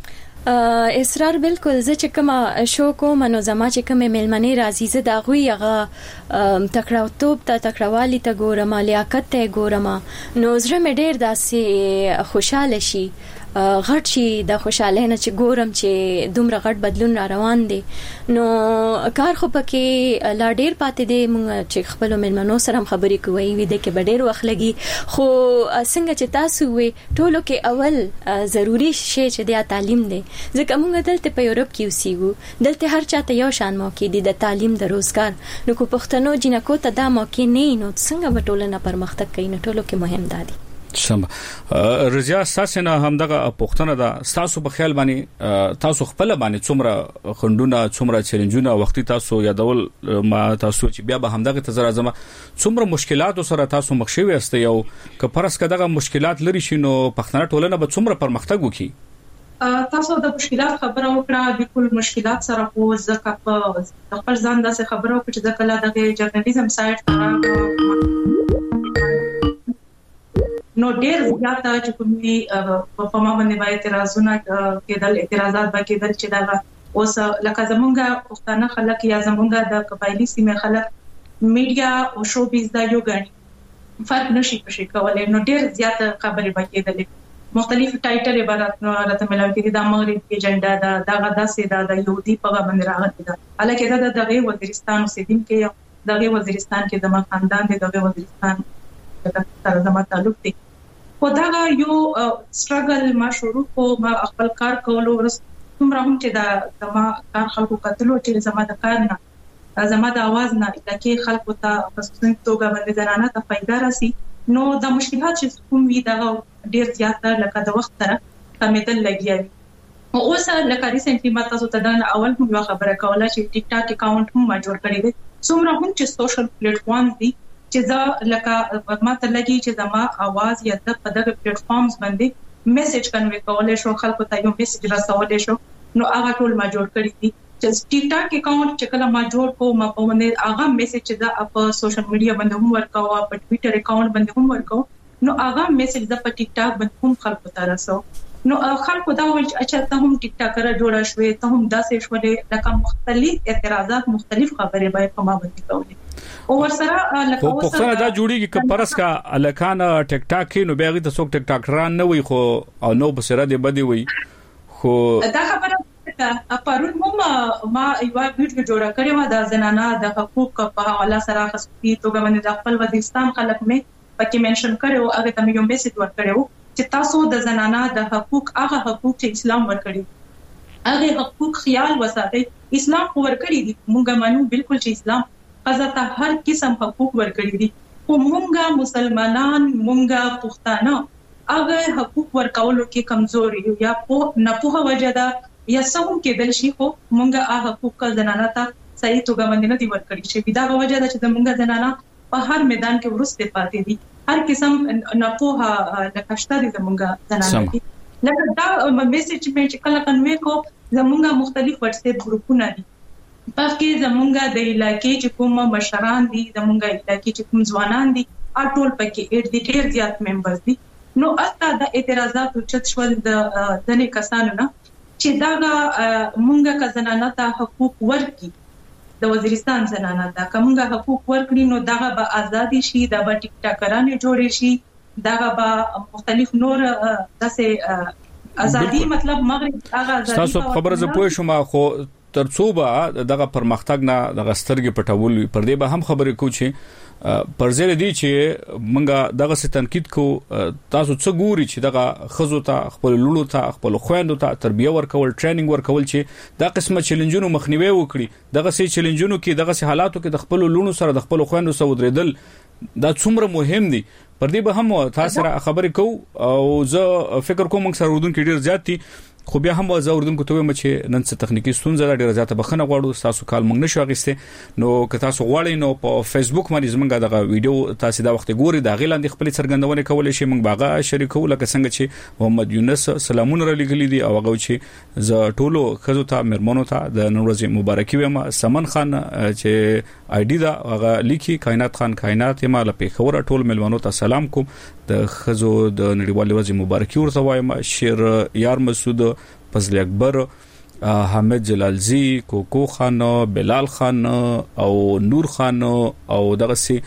Speaker 2: اسرار بالکل زه چې کوم شو کوم نو زما چې کوم ملمنې راځي زه دا غوي هغه تکړاوتوب ته تکړوالي ته ګورم لیاقت ته ګورم نو زړه مې ډېر داسې خوشاله شي غټ شي د خوشاله نه چې ګورم چې دومره غټ بدلون را روان دي نو کار خو پکې لا ډېر پاتې دي مونږ چې خپل ملمنو سره خبرې کوي وي د کې ډېر وخت لګي خو څنګه چې تاسو وي ټولو کې اول ضروری شی چې د تعلیم دی ځکه موږ دلته په یورپ کې اوسېږو دلته هر چاته یو شان موقع دي د تعلیم د روزګار نو کو پښتنو جنکو ته دا موقع نه نو څنګه به ټولنه پرمختګ کوي نو ټولو کې مهم دي.
Speaker 6: سم رضیا ساسنه همدغه پښتنه دا تاسو په خیال باندې تاسو خپل باندې څومره خندونه څومره چیلنجونه وختي تاسو یادول ما تاسو چې بیا به همدغه تزر اعظم څومره مشکلات سره تاسو مخ شوي است یو که پرس کداغه مشکلات لري شي نو پښتنه ټولنه به څومره پرمختګ وکړي.
Speaker 8: تاسو د مشکلات خبره وکړه د ټول مشکلات سره خو ځکه په خپل ځان داسې خبره وکړه چې ځکه لا د جرنالیزم سایت نو ډېر زیاته چې کومي په ما باندې وایي اعتراضونه کېدل اعتراضات به کېدل چې دا اوس لکه زمونږه پښتانه خلک یا زمونږه د قبایلی سیمه خلک میډیا او شو بیز دا یو غني فرق نشي کولای نو ډېر زیاته خبرې به کېدل مختلف ټایټل عبارت نو راته ملاوي کې دا مغرب ایجنډا دا غدا سي دا يهودي په باندې راغلی دا الکه دا دغه وزیرستان اوسیدونکو دغه وزیرستان کې د خاندان دغه وزیرستان سره زما تعلق دی خو دا یو سټرګل ما شروع کو ما خپل کار کولو ورسته کوم راهم چې دا زما کار خلکو کتلو چې زما د کار نه زما د आवाज نه لکه خلکو ته خصوصي توګه باندې زنانه ته فائدہ راسي نو دا مشکلات چې کوم وی دا ډیر زیات لکه د وخت سره کمیدل لګیږي او اوس لکه ریسنټلی ما تاسو ته دا اول هم خبره کوله چې ټیک ټاک اکاونټ هم ما جوړ کړی دی څومره هم چې سوشل پلیټ فارمز دي چې دا لکه ماته لګي چې زما आवाज یا د پدغه پلیټ فارمز باندې میسج کنوي کولای شو خلکو ته یو میسج رسولای شو نو هغه ټول ما جوړ کړی دي ټیک ټاک اکاونټ چې کله ما جوړ کوم ما په باندې هغه میسج دا په سوشل میډیا باندې هم ورکاو په ټوئیټر اکاونټ باندې هم ورکاو نو هغه میسج دا په ټیک ټاک باندې هم خلکو ته رسو نو خلکو دا وایي چې اچھا ته هم ټیک ټاکر جوړه شوې ته هم داسې شولې لکه مختلف اعتراضات مختلف خبرې به په ما باندې کولې او ورسره لکه
Speaker 6: اوسه دا جوړیږي چې پرس کا الکان ټیک ټاک کې نو بیا د څوک ټیک ټاک ران نه وي خو او نو بسره دی بدی وي خو
Speaker 8: دا خبره پرون هم ما یو ویډیو جوړه کړې و د زنانه د حقوق په حواله سره خصوصي توګه باندې د خپل وزیرستان خلک مې پکې منشن کړو هغه ته یو میسج ورکړو چې تاسو د زنانه د حقوق هغه حقوق چې اسلام ورکړي هغه حقوق خیال وساتئ اسلام ورکړي دي موږ مانو بالکل چې اسلام قضا ته هر قسم حقوق ورکړي دي خو موږ مسلمانان موږ پښتانه هغه حقوق ورکولو کې کمزوري یا په نه په وجه ده یا څوم کې دل شي خو مونږه هغه حقوق زنانه ته صحیح توګه باندې نه دی ورکړي چې دا وجه ده چې مونږه زنانه په هر میدان کې ورسته پاتې دي هر قسم نه په لکشته دي مونږه زنانه لکه دا میسج چې کله کنوي کو زمونږه مختلف واتس اپ ګروپونه دي پکې زمونږه د علاقې چې کوم مشران دي زمونږه علاقې چې کوم ځوانان دي ټول پکې ډیر زیات ممبرز دي نو اته د اعتراضات او چت شول د ځنې کسانو نه چې دا مونږه کا زنانه ته حقوق ورکړي د وزیرستان زنانه ته کومه حقوق ورکړي نو دا به ازادي شي دا به ټیک ټاکرانه جوړي شي دا به مختلف نور داسې ازادي مطلب مغرب هغه ازادي
Speaker 6: تاسو خبره زه پوه شوم خو ترڅو به دغه پرمختګ نه د غسترګې پټول پر دې به هم خبرې کو چې پرځل دي چې منګه دغه ست تنقید کو تاسو څه ګوري چې دغه خزو ته خپل لولو ته خپل خويندو ته تربیه ورکول ټریننګ ورکول چې دا قسمه چیلنجونو مخنیوي وکړي دغه سي چیلنجونو کې دغه سي حالاتو کې د خپل لولو سره د خپل خويندو سره ودرېدل دا څومره مهم دي پر دې به هم تاسو سره خبرې کو او زه فکر کوم موږ سره ودون کې ډیر زیات دي خو بیا هم زه اردن کوته وایم چې نن څه تخنیکی ستونزه ډیره زیاته بخنه غواړو تاسو کال موږ نشو اغسته نو که تاسو غواړئ نو په فیسبوک باندې زمونږ دغه ویډیو تاسو دا وخت ګوري دا غیلاندې خپل څرګندونه کولای شئ موږ باغه شریکو لکه څنګه چې محمد یونس سلامونه را لګلی دي او هغه چې ز ټولو خزو ته مرمنو ته د نوروز مبارکي وایم سمن خان چې آی ډی دا هغه لیکي کائنات خان کائنات ما له پیښور ټول ملمنو ته سلام کوم د خزو د نړیوال ورځ مبارکي ورته وایم شیر یار مسعود فضل اکبر حامد جلالزی کوکو خان بلال خان او نور خان او دغه سي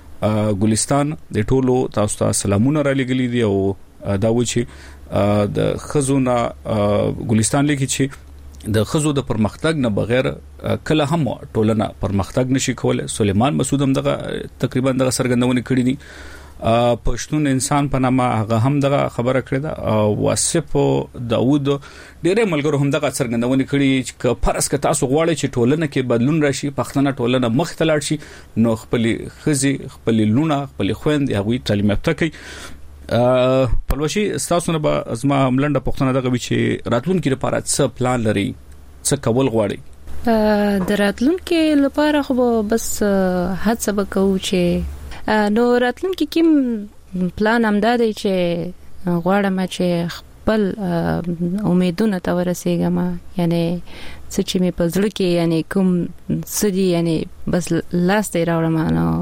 Speaker 6: ګلستان د ټولو تاسو ته سلامونه را لګلی دي او دا و چې د خزونه ګلستان لیکي چې د خزو د پرمختګ نه بغیر کله هم ټولنه پرمختګ نشي کولای سليمان مسعود هم دغه تقریبا دغه سرګندونه کړی دي پښتون انسان په نامه هغه هم دغه خبره کړې ده واصف داوود ډېر ملګرو هم دغه څرګندونه کړې چې فرض ک تاسو غواړئ چې ټولنه کې بدلون راشي پښتنه ټولنه مخ ته لاړ شي نو خپل خزي خپل لونه خپل خويند هغه تعلیم یافته کوي پلوشي تاسو نه به ازما ملنده پښتنه دغه چې راتلونکي لپاره څه پلان لري څه کول غواړي
Speaker 11: د راتلونکي لپاره خو بس هڅه وکړو چې نو راتلونکي کوم پلان هم دا دی چې غواړم چې خپل امیدونه ته ورسېږم یعنی څه چې مې په زړه کې یعنی کوم سدي یعنی بس لاس ته راوړم نو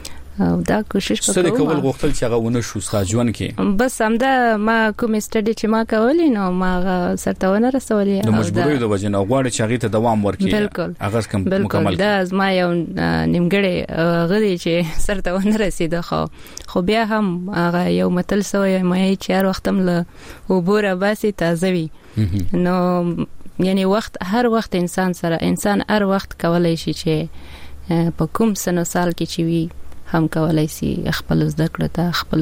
Speaker 11: دا کوشش وکړم
Speaker 6: سره کول غوښتل چې هغه ونه شو ساجون کې
Speaker 11: بس همدا ما کوم سټډي چې ما کولې نو ما سرتاونه رسولې
Speaker 6: نو مجبورې د وجنه غواړي چې هغه ته دوام ورکړي هغه کم مکمل
Speaker 11: دا ما یو نیمګړی غړي چې سرتاونه رسیده خو بیا هم هغه یو متل سوې مې چې هر وخت هم له وبوره باسي تازه وي نو یعنی هر وخت انسان هر وخت کولای شي چې په کوم سنو سال کې چې وي هم کولای شي خپل زده کړه ته خپل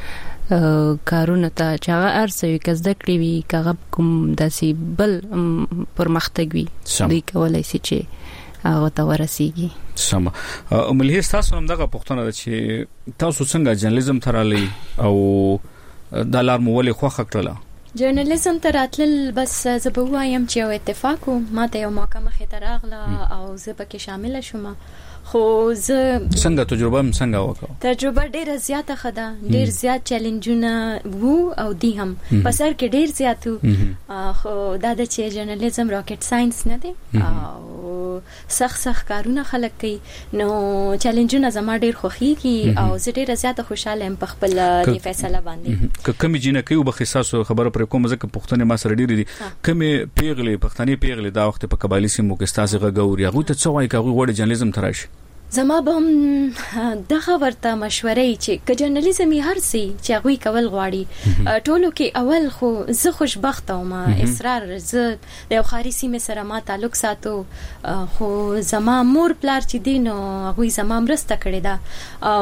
Speaker 11: کارونه ته چې هغه ارسوي که زده کړی وي که کوم داسي بل پرمختګ وي دوی کولای شي چې هغه ته ورسیږي
Speaker 6: سم ملي تاسو هم دغه پوښتنه ده چې تاسو څنګه جرنالیزم ترالی او د لار مولي خوخه کړله
Speaker 2: جرنالیزم ته راتلل بس زه به وایم چې یو اتفاق ما ته یو موقع مخې ته راغله او زه پکې شامل شوم خو زه
Speaker 6: څنګه تجربه وکړه؟
Speaker 2: تجربه ډیره زیاته خده، ډیر زیات چیلنجونه وو او دی هم په سر کې ډیر زیات خو دا د چې جرنالیزم راکټ ساينس نه دی او سخت کارونه خلک کوي، نو چیلنجونه زما ډیر خوخيږي او زه ډیره زیاته خوشاله ام په خپل د فیصله باندې.
Speaker 6: کوم جنکې او بخصاصو خبره پر کوم ځکه پښتنه ما سره ډیره دي، کوم پیغلې پښتني پیغلې دا وخت په قبایلی سیمو کې ستاسو غوړي هغه ته څه وایي کوي وړ جرنالیزم تراشي؟
Speaker 2: زما به هم دغه ورته مشورې چې ک جرنالیزم هر څه چې هغه کول غواړي ټولو کې اول خو زه خوشبخت او ما اصرار زه د یو خاري سیمه سره ما تعلق ساتو، خو زما مور پلار چې دین او هغه زما مرسته کړې ده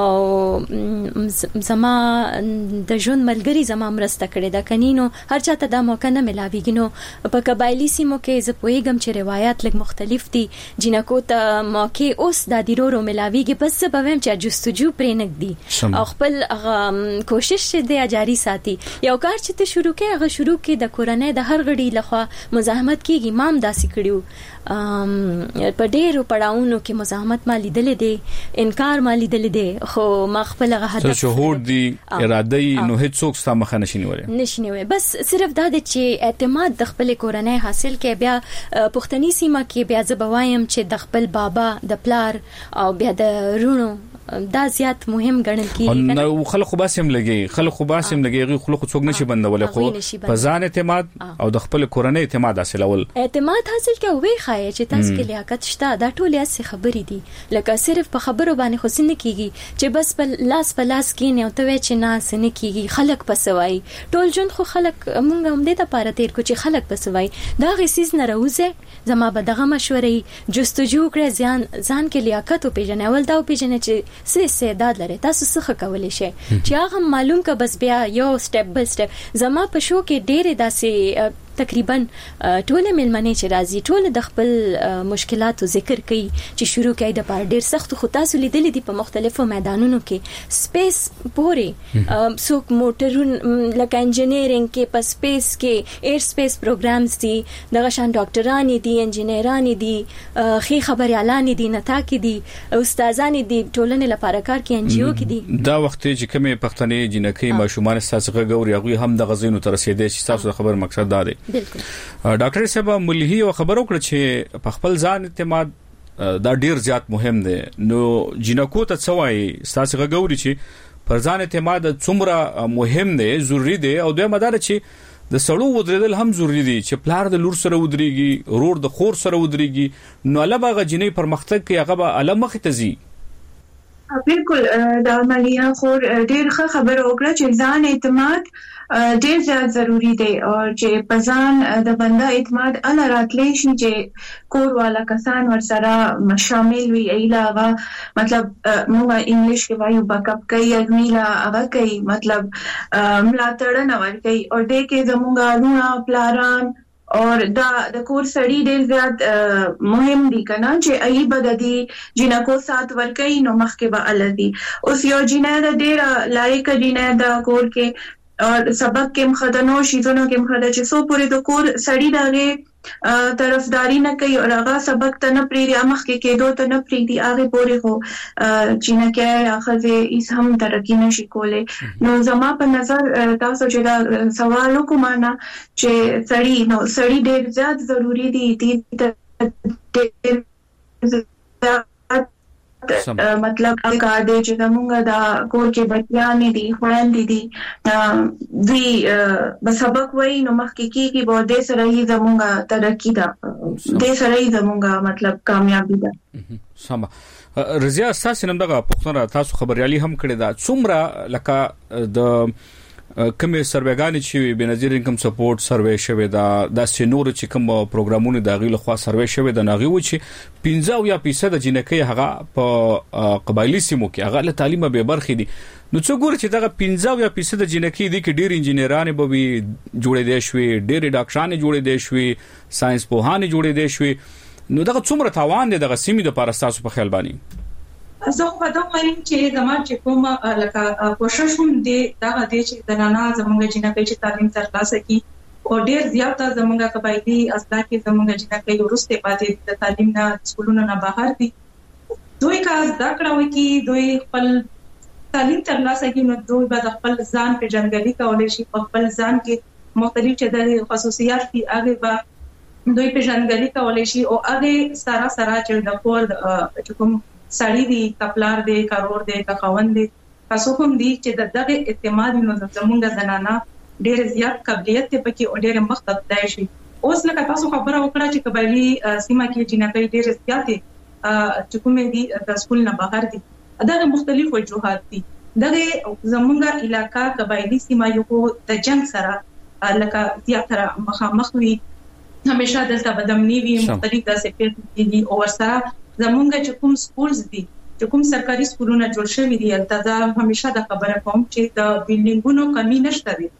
Speaker 2: او زما د ژوند ملګری زما مرسته کړې ده، کنينو هر چاته دا موقع نه ملاويږي. نو په قبایلی سیمو کې زه پوهیږم چې روایت لږ مختلف دي، جنکو ته موقع اوس د ډیرو ملاویږي، بس به هم چې جستجو پرې نګدي او خپل کوشش دې جاری ساتي. یو کار چې ته شروع کې هغه شروع کې د کورنۍ د هر غړي لخوا مزاحمت کیږي، مام داسې کړیو په ډیرو پړاوونو کې مزاحمت ما لیدلې دي، انکار ما لیدلې دي، خو ما خپل هغه هدف
Speaker 6: شهود دي اراده نو هیڅ څوک ستا مخه نشینوي، بس صرف دا چې اعتماد د خپل کورنۍ حاصل کې بیا پښتني سیمه کې بیا زبوایم چې د خپل بابا د پلار او بیا د رونو دا زیات مهم ګڼل کیږي. نو خلک خو باسم لګي خلک څوک نشي بندول، خو په ځان اعتماد او د خپل کورنۍ اعتماد حاصل
Speaker 2: کوي خای چې تاسو کې لیاقت شته. دا ټول یې خبرې دي، لکه صرف په خبرو باندې خو سن کیږي چې بس په لاس کې نه او ته چې نه سن کیږي خلک پسوي ټول جون، خو خلک مونږ هم دې ته پاره تیر کو چې خلک پسوي دا غسیز نه راوځي. زما به دغه مشورې جستجو کړې ځان کې لیاقت او پیژنول دا او پیژنې چې سې استعداد لري، تاسو څه کولای شئ چې هغه معلوم کا بس بیا یو سټپ بای سټپ. زما په شو کې ډېر داسې تقریبا ټول ملمنې چې راځي ټول د خپل مشکلاتو ذکر کوي چې شروع کوي د پاره ډېر سخت، خو تاسو لیدلې دي په مختلفو میدانونو کې سپیس پورې څوک موټرون لکه انجینیرینګ کې په سپیس کې ایر سپیس پروګرامز دي، دغه شان ډاکټران دي، انجینیران دي، خې خبريالان دي، نتا کې دي، استادان دي، ټولنې لپاره کار کوي، ان جی او کې دي.
Speaker 6: دا وخت چې کومه پښتنې جنکې ماشومان ساسغه غوړي هغه هم د غزینو تر رسیدي چې تاسو خبر مقصد دا دی.
Speaker 2: بالکل
Speaker 6: ډاکټر صاحب ملهي او خبرو کړ چې په خپل ځان اعتماد دا ډیر زیات مهم دی، نو جنکو ته څوای تاسو غوړي چې پر ځان اعتماد څومره مهم دی، ضروری دی، او دوی مدار چې د سړو ودرېدل هم ضروری دي چې پلار د لور سره ودرېږي، رور د خور سره ودرېږي، نو علاوه غجنې پر مختګ کې هغه به علامه ختزي.
Speaker 12: بالکل دا ملیا خور ډیر ښه خبر وکړه چې ځان اعتماد ډیر زیات ضروری دی او چې په ځان د بنده اعتماد ال راتلې شي چې کور والا کسان ورسره شامل وي، ایلاغه مطلب موږ انګلیش کې وایو بیک اپ کوي، ازمیلا هغه کوي، مطلب ملاتړ نه ور کوي او دې کې زموږ لونه پلاران اور د کور سړی ډیر زیات مهم دي کنه چې ای بددي جنکو سات ورکې نو مخکې به الدي اوس یو جنې د ډیر لایق جنې د کور کې اور سبق کې مخدنو شیزونو کې مخده چې سو پورې د کور سړی دغه طرفداري نه کوي او هغه سبق ته نه پریږي مخ کې کېدو ته نه پریږي هغه پورې خو چې نه کې اخزه ایس هم ترقی نشي کولای. نو زما په نظر تاسو چې دا سوال وکوم نه چې سړی ډېر زیات ضروری دي مطلب کار دی چې موږ دا کور کې بچیان دي خويندې دي دوی به سبق وایي نو مخکې کېږي به د سره یې زموږ ترقی ده، د سره یې زموږ مطلب کامیابی ده.
Speaker 6: سم رضیا اساس نن دغه پښتنه تاسو خبريالي هم کړی دا څومره لکه د کومه سروېګانی چې بنظیر انکم سپورټ سروې شوی دا د سينور چې کوم پروګرامونه د غیله خوا سروې شوی د ناغي و چې 15% د جنکې هغه په قبایلی سیمو کې هغه له تعلیم به برخې دي. نو څو ګور چې دغه 15% د جنکې دي کې ډیر انجینران به وي جوړې دي شوي، ډیر ډاکټران جوړې دي شوي، ساينس پوهان جوړې دي شوي، نو دغه څومره تاوان دي دغه سیمې د پارستاسو په خیال باندې؟
Speaker 8: زه په دا وایم چې زموږ چې کومه لکه کوشش هم دي دا د چې د نانا زموږ جنکې چې تعلیم ترلاسه کړي او ډیر زیاته زموږ قبایلی اصلا کې زموږ جنکې ورسته پاتې د تعلیم نه سکولونو نه بهر دي دوی کا ذکر وکي دوی خپل تعلیم ترلاسه کوي نو دوی به خپل ځان په جنګلي کولای شي خپل ځان کې مختلف چې د خصوصیات دي هغه به دوی په جنګلي کولای شي او هغه سارا چې د کور چې کوم سړی دی کپلار دی کارور دی کاوند دی تاسو کوم دی چې دغه اعتماد نو زمونږ زنانه ډېر زیات قابلیت ته پکې او ډېر مختص دی شي اوس لکه تاسو خبره وکړه چې قبایلی سیمه کې جنکې ډېر زیات چې کوم دی د سکول نه بهر دي دغه مختلف وجوهات دي دغه زمونږ علاقہ قبایلی سیمه یو د جنگ سره لکه زیاتره مخامخ وي همیشه دلته بدامنی وي مختلف داسې پیښې دي او سره زمونږ چې کوم سکولز دي چې کوم سرکاري سکولونه جوړ شوي دي البته همیشه د خبره کوم چې د بلډینګونو کمی نشته دي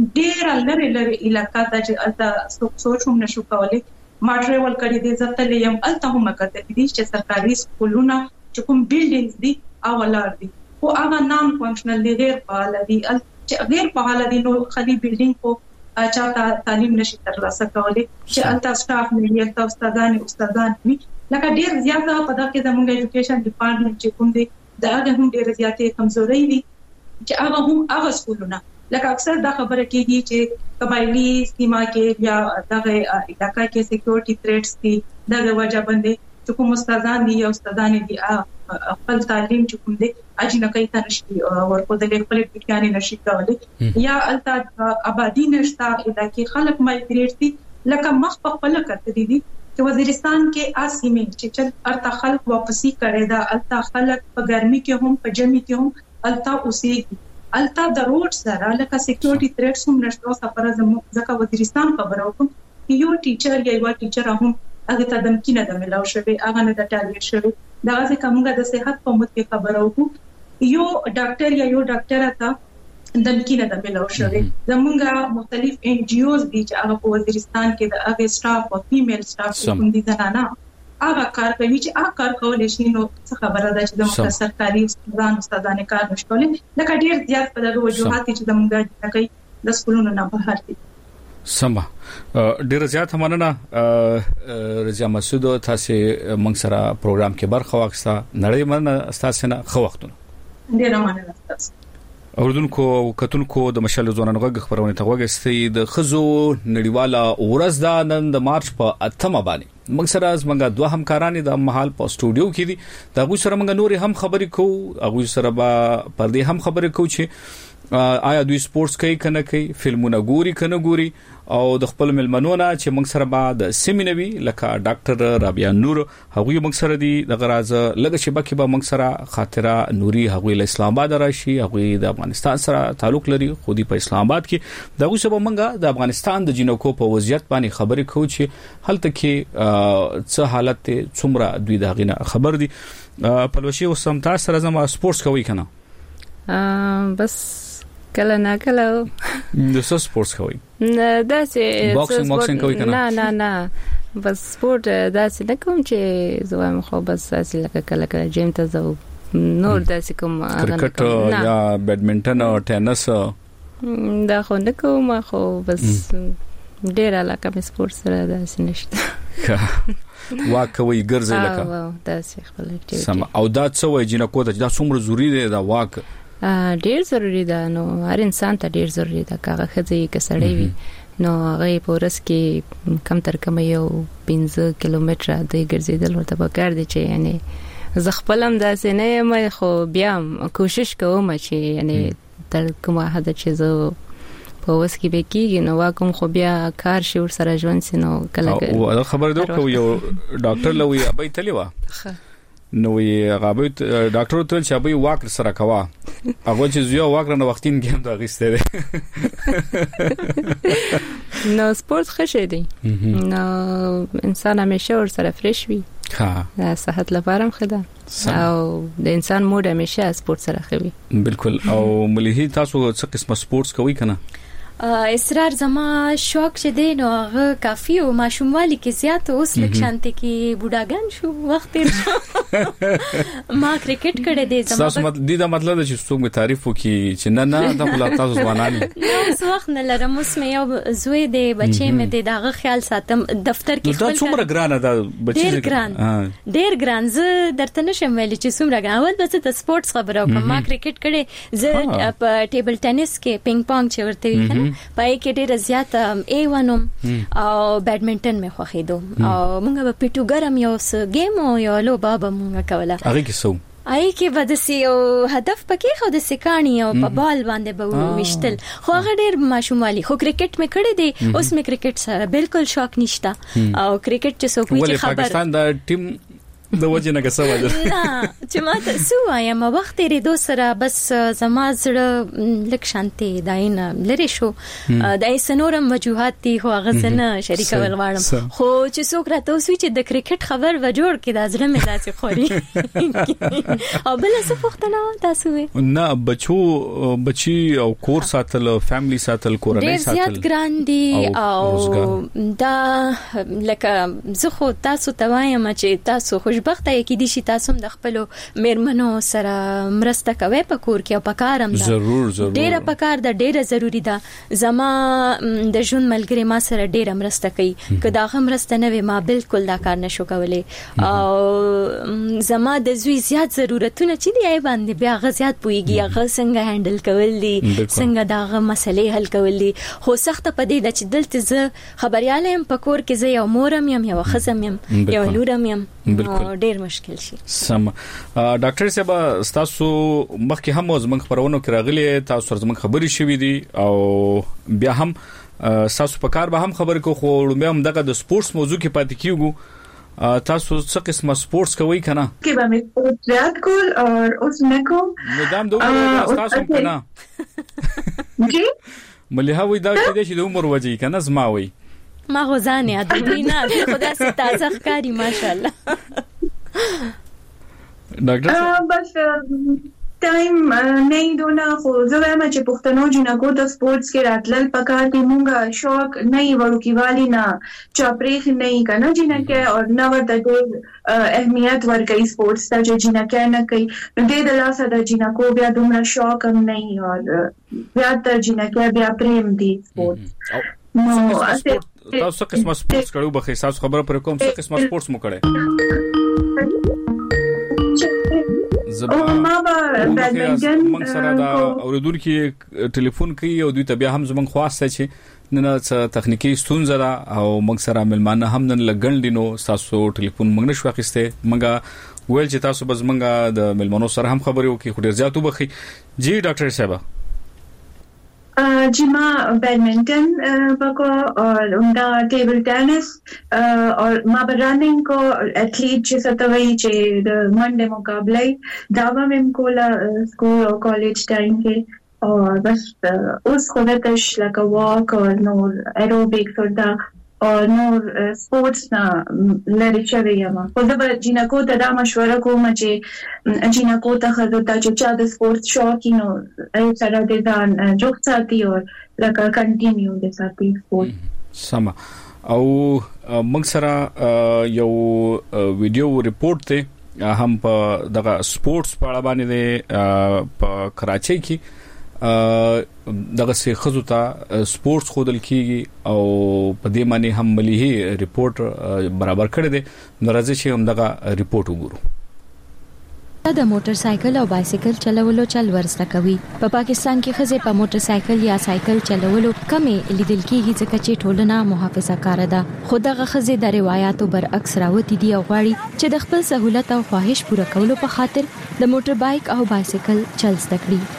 Speaker 8: ډېر لري علاقہ ته چې البته سوچ هم نشو کولای ما ټریول کړی دي ځکه یم البته هم کته دي چې سرکاري سکولونه چې کوم بلډینګز دي او ولر دي او هغه نان فنکشنل دي غیر فعال دي چې غیر فعال دي نو خالي بلډینګ کو چاته تعلیم نشي ترلاسه کولای چې البته سټاف نه وي البته استادان وي لکه ډیر زیاته په دغه کې زموږ ایجوکیشن ډپارټمنټ چې کوم دی دا هم ډیر زیاتې کمزوري دي چې هغه سکولونه لکه اکثر دا خبره کېږي چې قبایلی سیمه کې یا دغه علاقہ کې سکیورټي تھریټس دي دغه وجہ باندې چې کوم استادان دي یا استادان دي خپل تعلیم چې کوم دی اجنه کوي ته نشي ورکو د خپل ټکانې نشي کولای یا البته آبادی نشته علاقې خلک مایګریټ دي لکه مخ په خپل کړی دي چې وزیرستان کې آسیمه چې چل ارتا خلق واپسی کړي دا التا خلق په ګرمي کې هم په جمی کې هم التا اوسېږي التا د روډ سره لکه سکیورټي تھریټس هم نشته سفر زموږه وزیرستان خبرو کوم یو ټیچر یا یو ټیچر هم هغه ته دمکی نه ملاو شوی هغه نه د ټارګټ شوی دا ځکه موږ د صحت په مت کې خبرو کوم یو ډاکټر یا یو ډاکټر ته دمکی نه ملاو شوی زموږه مختلف ان جی اوز دي چې هغه په وزیرستان کې د هغه سټاف او فیمیل سټاف کوم دي زنانه هغه کار کوي چې هغه کار کولای شي نو څه خبره ده چې د سرکاري استادانو کار نشولې لکه ډیر زیات په دغه وجوهات چې د موږ کوي د سکولونو نه بهر دي
Speaker 6: سما ډیر زیات همانه رضا مسعود تاسو موږ سره پروګرام کې برخه واخسته نړۍ مننه تاسو نه خو وختونه
Speaker 8: ډیر مننه تاسو
Speaker 6: اوردونکو کتونکو د مشال ځوانانو غږ خبرونه ته وګستې د خزو نړیواله ورځ د نن د مارچ په 8مه باندې موږ سره زمونږ دوه همکاران د محل په سټوډیو کې دي دا غو سره موږ نور هم خبرې کوو هغه سره به پر دې هم خبرې کوو چې آیا دوی سپورتس کوي کنه کوي فلمونه ګوري کنه ګوري او د خپل ملمنونه چې موږ سره بعد سیمینوي لکه ډاکټر رابعه نور هغه موږ سره دي د غراز لګ شبکه به موږ سره خاطره نوري هغه له اسلام آباد راشي هغه د افغانستان سره تعلق لري خو دې په اسلام آباد کې دغه سبب موږ د افغانستان د جنکو په وضعیت باندې خبرې کوو چې هلته کې څه حالت ته څومره دوی دغه نه خبر دي پلوشي وسم تاسو سره زما سپورتس کوي کنه
Speaker 11: بس کله نه کله
Speaker 6: د سپورتس کوي
Speaker 11: دا چې
Speaker 6: باکسینګ کوي کنه
Speaker 11: نه بس سپورت دا چې نه کوم چې زوام خو بس اصل لکه کله کله جیم ته زو نور دا چې کوم
Speaker 6: کرکټ یا بیډمنټن او ټینس
Speaker 11: دا خو نه کوم خو بس ډیر علاقه په سپورت سره دا نشته
Speaker 6: واکوي ګرځي لکه
Speaker 11: دا چې خپل اکټیویټي
Speaker 6: سم او دا څه وای جنکو ته دا څومره ضروری دی دا واک
Speaker 11: ډیر ضروری ده نو هر انسان ته ډیر ضروری ده کاغه خځې کسړې وي نو هغه پورس کې کم تر کم یو 15 کیلومتر د ګرځیدل ورته پکار دي چې یعنی زه خپلم داسې نه یم خو بیا کوشش کوم چې یعنی تر کومه حد چې زه په وس کې به کېږي نو واکم خو بیا کار شي ور سره ژوند سينو کله
Speaker 6: خبر درکو یو ډاکټر لوي ابي تلیوا نو یې غابې ډاکټر ته چې ابي واک سره کوا هغه چې زیو واک نه وختین ګم دا غسته ده
Speaker 11: نو سپورت خشه دي نو انسان همیشه ور سره فرش وي
Speaker 6: ها
Speaker 11: دا صحت لپاره مخده او د انسان موډ همیشه سپورت سره خوي
Speaker 6: بالکل او ملي تاسو څه قسمه سپورتس کوي کنه
Speaker 2: اصرار زما شوق چې دی نو هغه کافي او ماشوموالي کې زیات اوس لک شانتي کې بوډاګان شو وخت ما کرکټ کړه دی زما
Speaker 6: تاسو مطلب چې څوک تعریف وکي چې نه د خپل تاسو ځوانان
Speaker 2: نو اوس وخت نه لرم اوس مې یو زوی دی بچي مې دی داغه خیال ساتم دفتر کې
Speaker 6: خپل څومره ګرانه ده بچي
Speaker 2: ډېر ګران زه درته نشم ویل چې څومره ګران اول بس د سپورتس خبره کوم ما کرکټ کړه زه په ټیبل ټینس کې پینګ پونګ چې ورته وي پای کې ډېر زیات A1 او بیډمنټن مې خوښیدو او موږ په پیټو ګرم یو گیم او یو لوبه به موږ کوله
Speaker 6: هغه کې سو
Speaker 2: آی کې بدسي او هدف پکې خو د سکانی او په بال باندې به وشتل خو هغه ډېر ماشومالي خو کرکټ مې کړی دی اوس مې کرکټ سره بالکل شوق نشته او کرکټ چې څوک وی خبر
Speaker 6: پاکستان د ټیم د وجه نه کسه وجه
Speaker 2: نه چې ما ته سو وایم وخت لري دو سره بس زما زړه لک شانتي داین لري شو دای سنورم وجوهات دي خو غزنه شریک ولغواړم خو چې څوک راته وسوي چې د کرکټ خبر و جوړ کې د ازره مې داسې خوري او بل څه پختنه تاسو
Speaker 6: نه بچي او کور ساتل فیملی ساتل کورنۍ ساتل
Speaker 2: ډېر زیات ګران دي او دا لکه زه خو تاسو ته وایم چې تاسو خوشبخته یې کې دي چې تاسو د خپل میرمنو سره مرسته کوي په کور کې او په کارم ده
Speaker 6: ضرور
Speaker 2: ډیره په کار ده ډیره ضروری ده زما د ژوند ملګری ما سره ډیره مرسته کوي که دا مرسته نه وي ما بالکل دا کار نشو کولای او زما د زوی زیات ضرورتونه چې دی باندې بیا غ زیات پويږي هغه څنګه هندل کول دي څنګه دا مسلې حل کول دي خو سخت په دې د چې دلته ز خبرياله يم په کور کې زه یو مورم يم یو خزم يم یو لورم يم ډیر مشکل شي
Speaker 6: سم ډاکټر صاحب تاسو مخکې هم زموږ خبرونه کې راغلي تاسو سره زموږ خبري شوې دي او بیا هم تاسو په کار به هم خبر کو خو مې هم دغه د سپورتس موضوع کې پاتې کیږو تاسو څه قسمه سپورتس کوي کنه
Speaker 12: کې به مې زیات کول او اوس نه کوم
Speaker 6: مدام دوه تاسو کنه
Speaker 12: جی
Speaker 6: ملي هاوي دا چې د عمر وجه کنه زما وي
Speaker 2: ما غزانه ادوی نه خدا سي تازه ښکاری ماشاءالله
Speaker 6: ډاکټر
Speaker 12: بس ټایم نه دونا خو زه وایم چې پښتنو جنکو د سپورتس کې راتلل پکار دي مونږه شوق نه ورکی والی نه چاپریخ نه کنه جنکه او نو ورته اهمیت ورکړي سپورتس ته چې جنکه نه کوي د لاسه د جنکو بیا دومره شوق نه او بیا د جنکه بیا پریم دي سپورتس
Speaker 6: نو تاسو قسمه سپورتس کړو به احساس خبره پر کوم څه قسمه سپورتس مو کړه
Speaker 12: ما بیډمنټن
Speaker 6: موږ سره دا اوریدل کې ټلیفون کوي او دوی ته بیا هم زموږ خواسته چې نن څه تخنیکی ستونزه ده او موږ سره ملمانه هم نن لګل دینو تاسو ټلیفون موږ نشو اخیسته موږ ویل چې تاسو بس موږ د ملمانو سره هم خبرې وکړو خو ډیر زیات وبخي جی ډاکټر صاحب
Speaker 12: जी माँ बैडमिंटन को और उनका टेबल टेनिस और माँ रनिंग को एथलीट जे सतवई जे मंडे मुकाबले दावा में कोला स्कूल और कॉलेज टाइम के और बस उस खुदकश लाइक अ वॉक और नोर एरोबिक्स और नोर स्पोर्ट्स ना लरी चवे यमा خو د جنکو ته دا مشوره کوم چې جنکو ته خدای ته چې د سپورت شوقینو ای سره د ځان جوړ ساتي او لکه کنټینیو د ساتي سپورت
Speaker 6: سم او موږ سره یو ویډیو ریپورت ته هم په دغه سپورتس په اړه باندې په کراچۍ کې دغه سه خزو ته سپورتس خودل کیږي او په دې معنی هم ملي ریپورت برابر کړی دی نو راځي چې هم دغه ریپورت وګورو
Speaker 2: د موټر سایکل او بایسیکل چلولو چل ورسته کوي په پاکستان کې خزه په موټر سایکل یا سایکل چلولو کمې لیدل کیږي ځکه چې ټولنه محافظه کار ده خو دغه خزه د روایتو برعکس راوتی دي او غواړي چې د خپل سہولت او خواهش پوره کولو په خاطر د موټر بایک او بایسیکل چل زده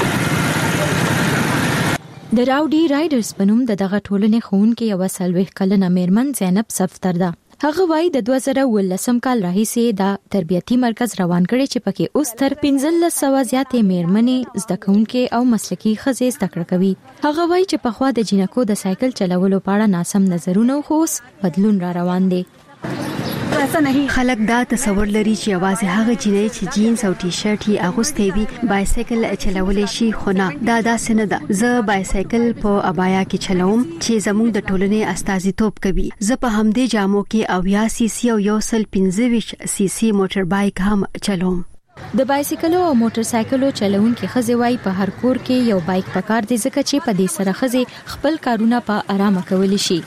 Speaker 2: د راوډي رایډرز پنوم دغه ټولنې خونکې یو سلويخ کلنه میرمن زینب صفدر ده هغه وایي د 2019 کال راهیسې د تربیتی مرکز روان کړي چې پکې اوس تر 1500 زیاتې میرمنې زده کوونکې او مسلکي ښځې زده کړه کوي هغه وایي چې په خوا د جنکو د سایکل چلولو په اړه ناسم نظرونه خو اوس بدلون را روان دي
Speaker 13: خلک دا تصور لري چې یوازې هغه جنۍ چې جینز او ټي شرټ یې اغوستي وي بایسیکل چلولای شي، خو نه، دا داسې نه ده. زه بایسیکل په ابایا کې چلوم چې زموږ د ټولنې استازیتوب کوي. زه په همدې جامو کې 80 سی سی او 125 سی سی موټر بایک هم چلوم.
Speaker 2: د بایسیکلو او موټر سایکلو چلونکو خزې وای په هر کور کې یو بایک پکار دی ځکه چې په دې سره خزې خپل کارونه په آرامه کولی شي.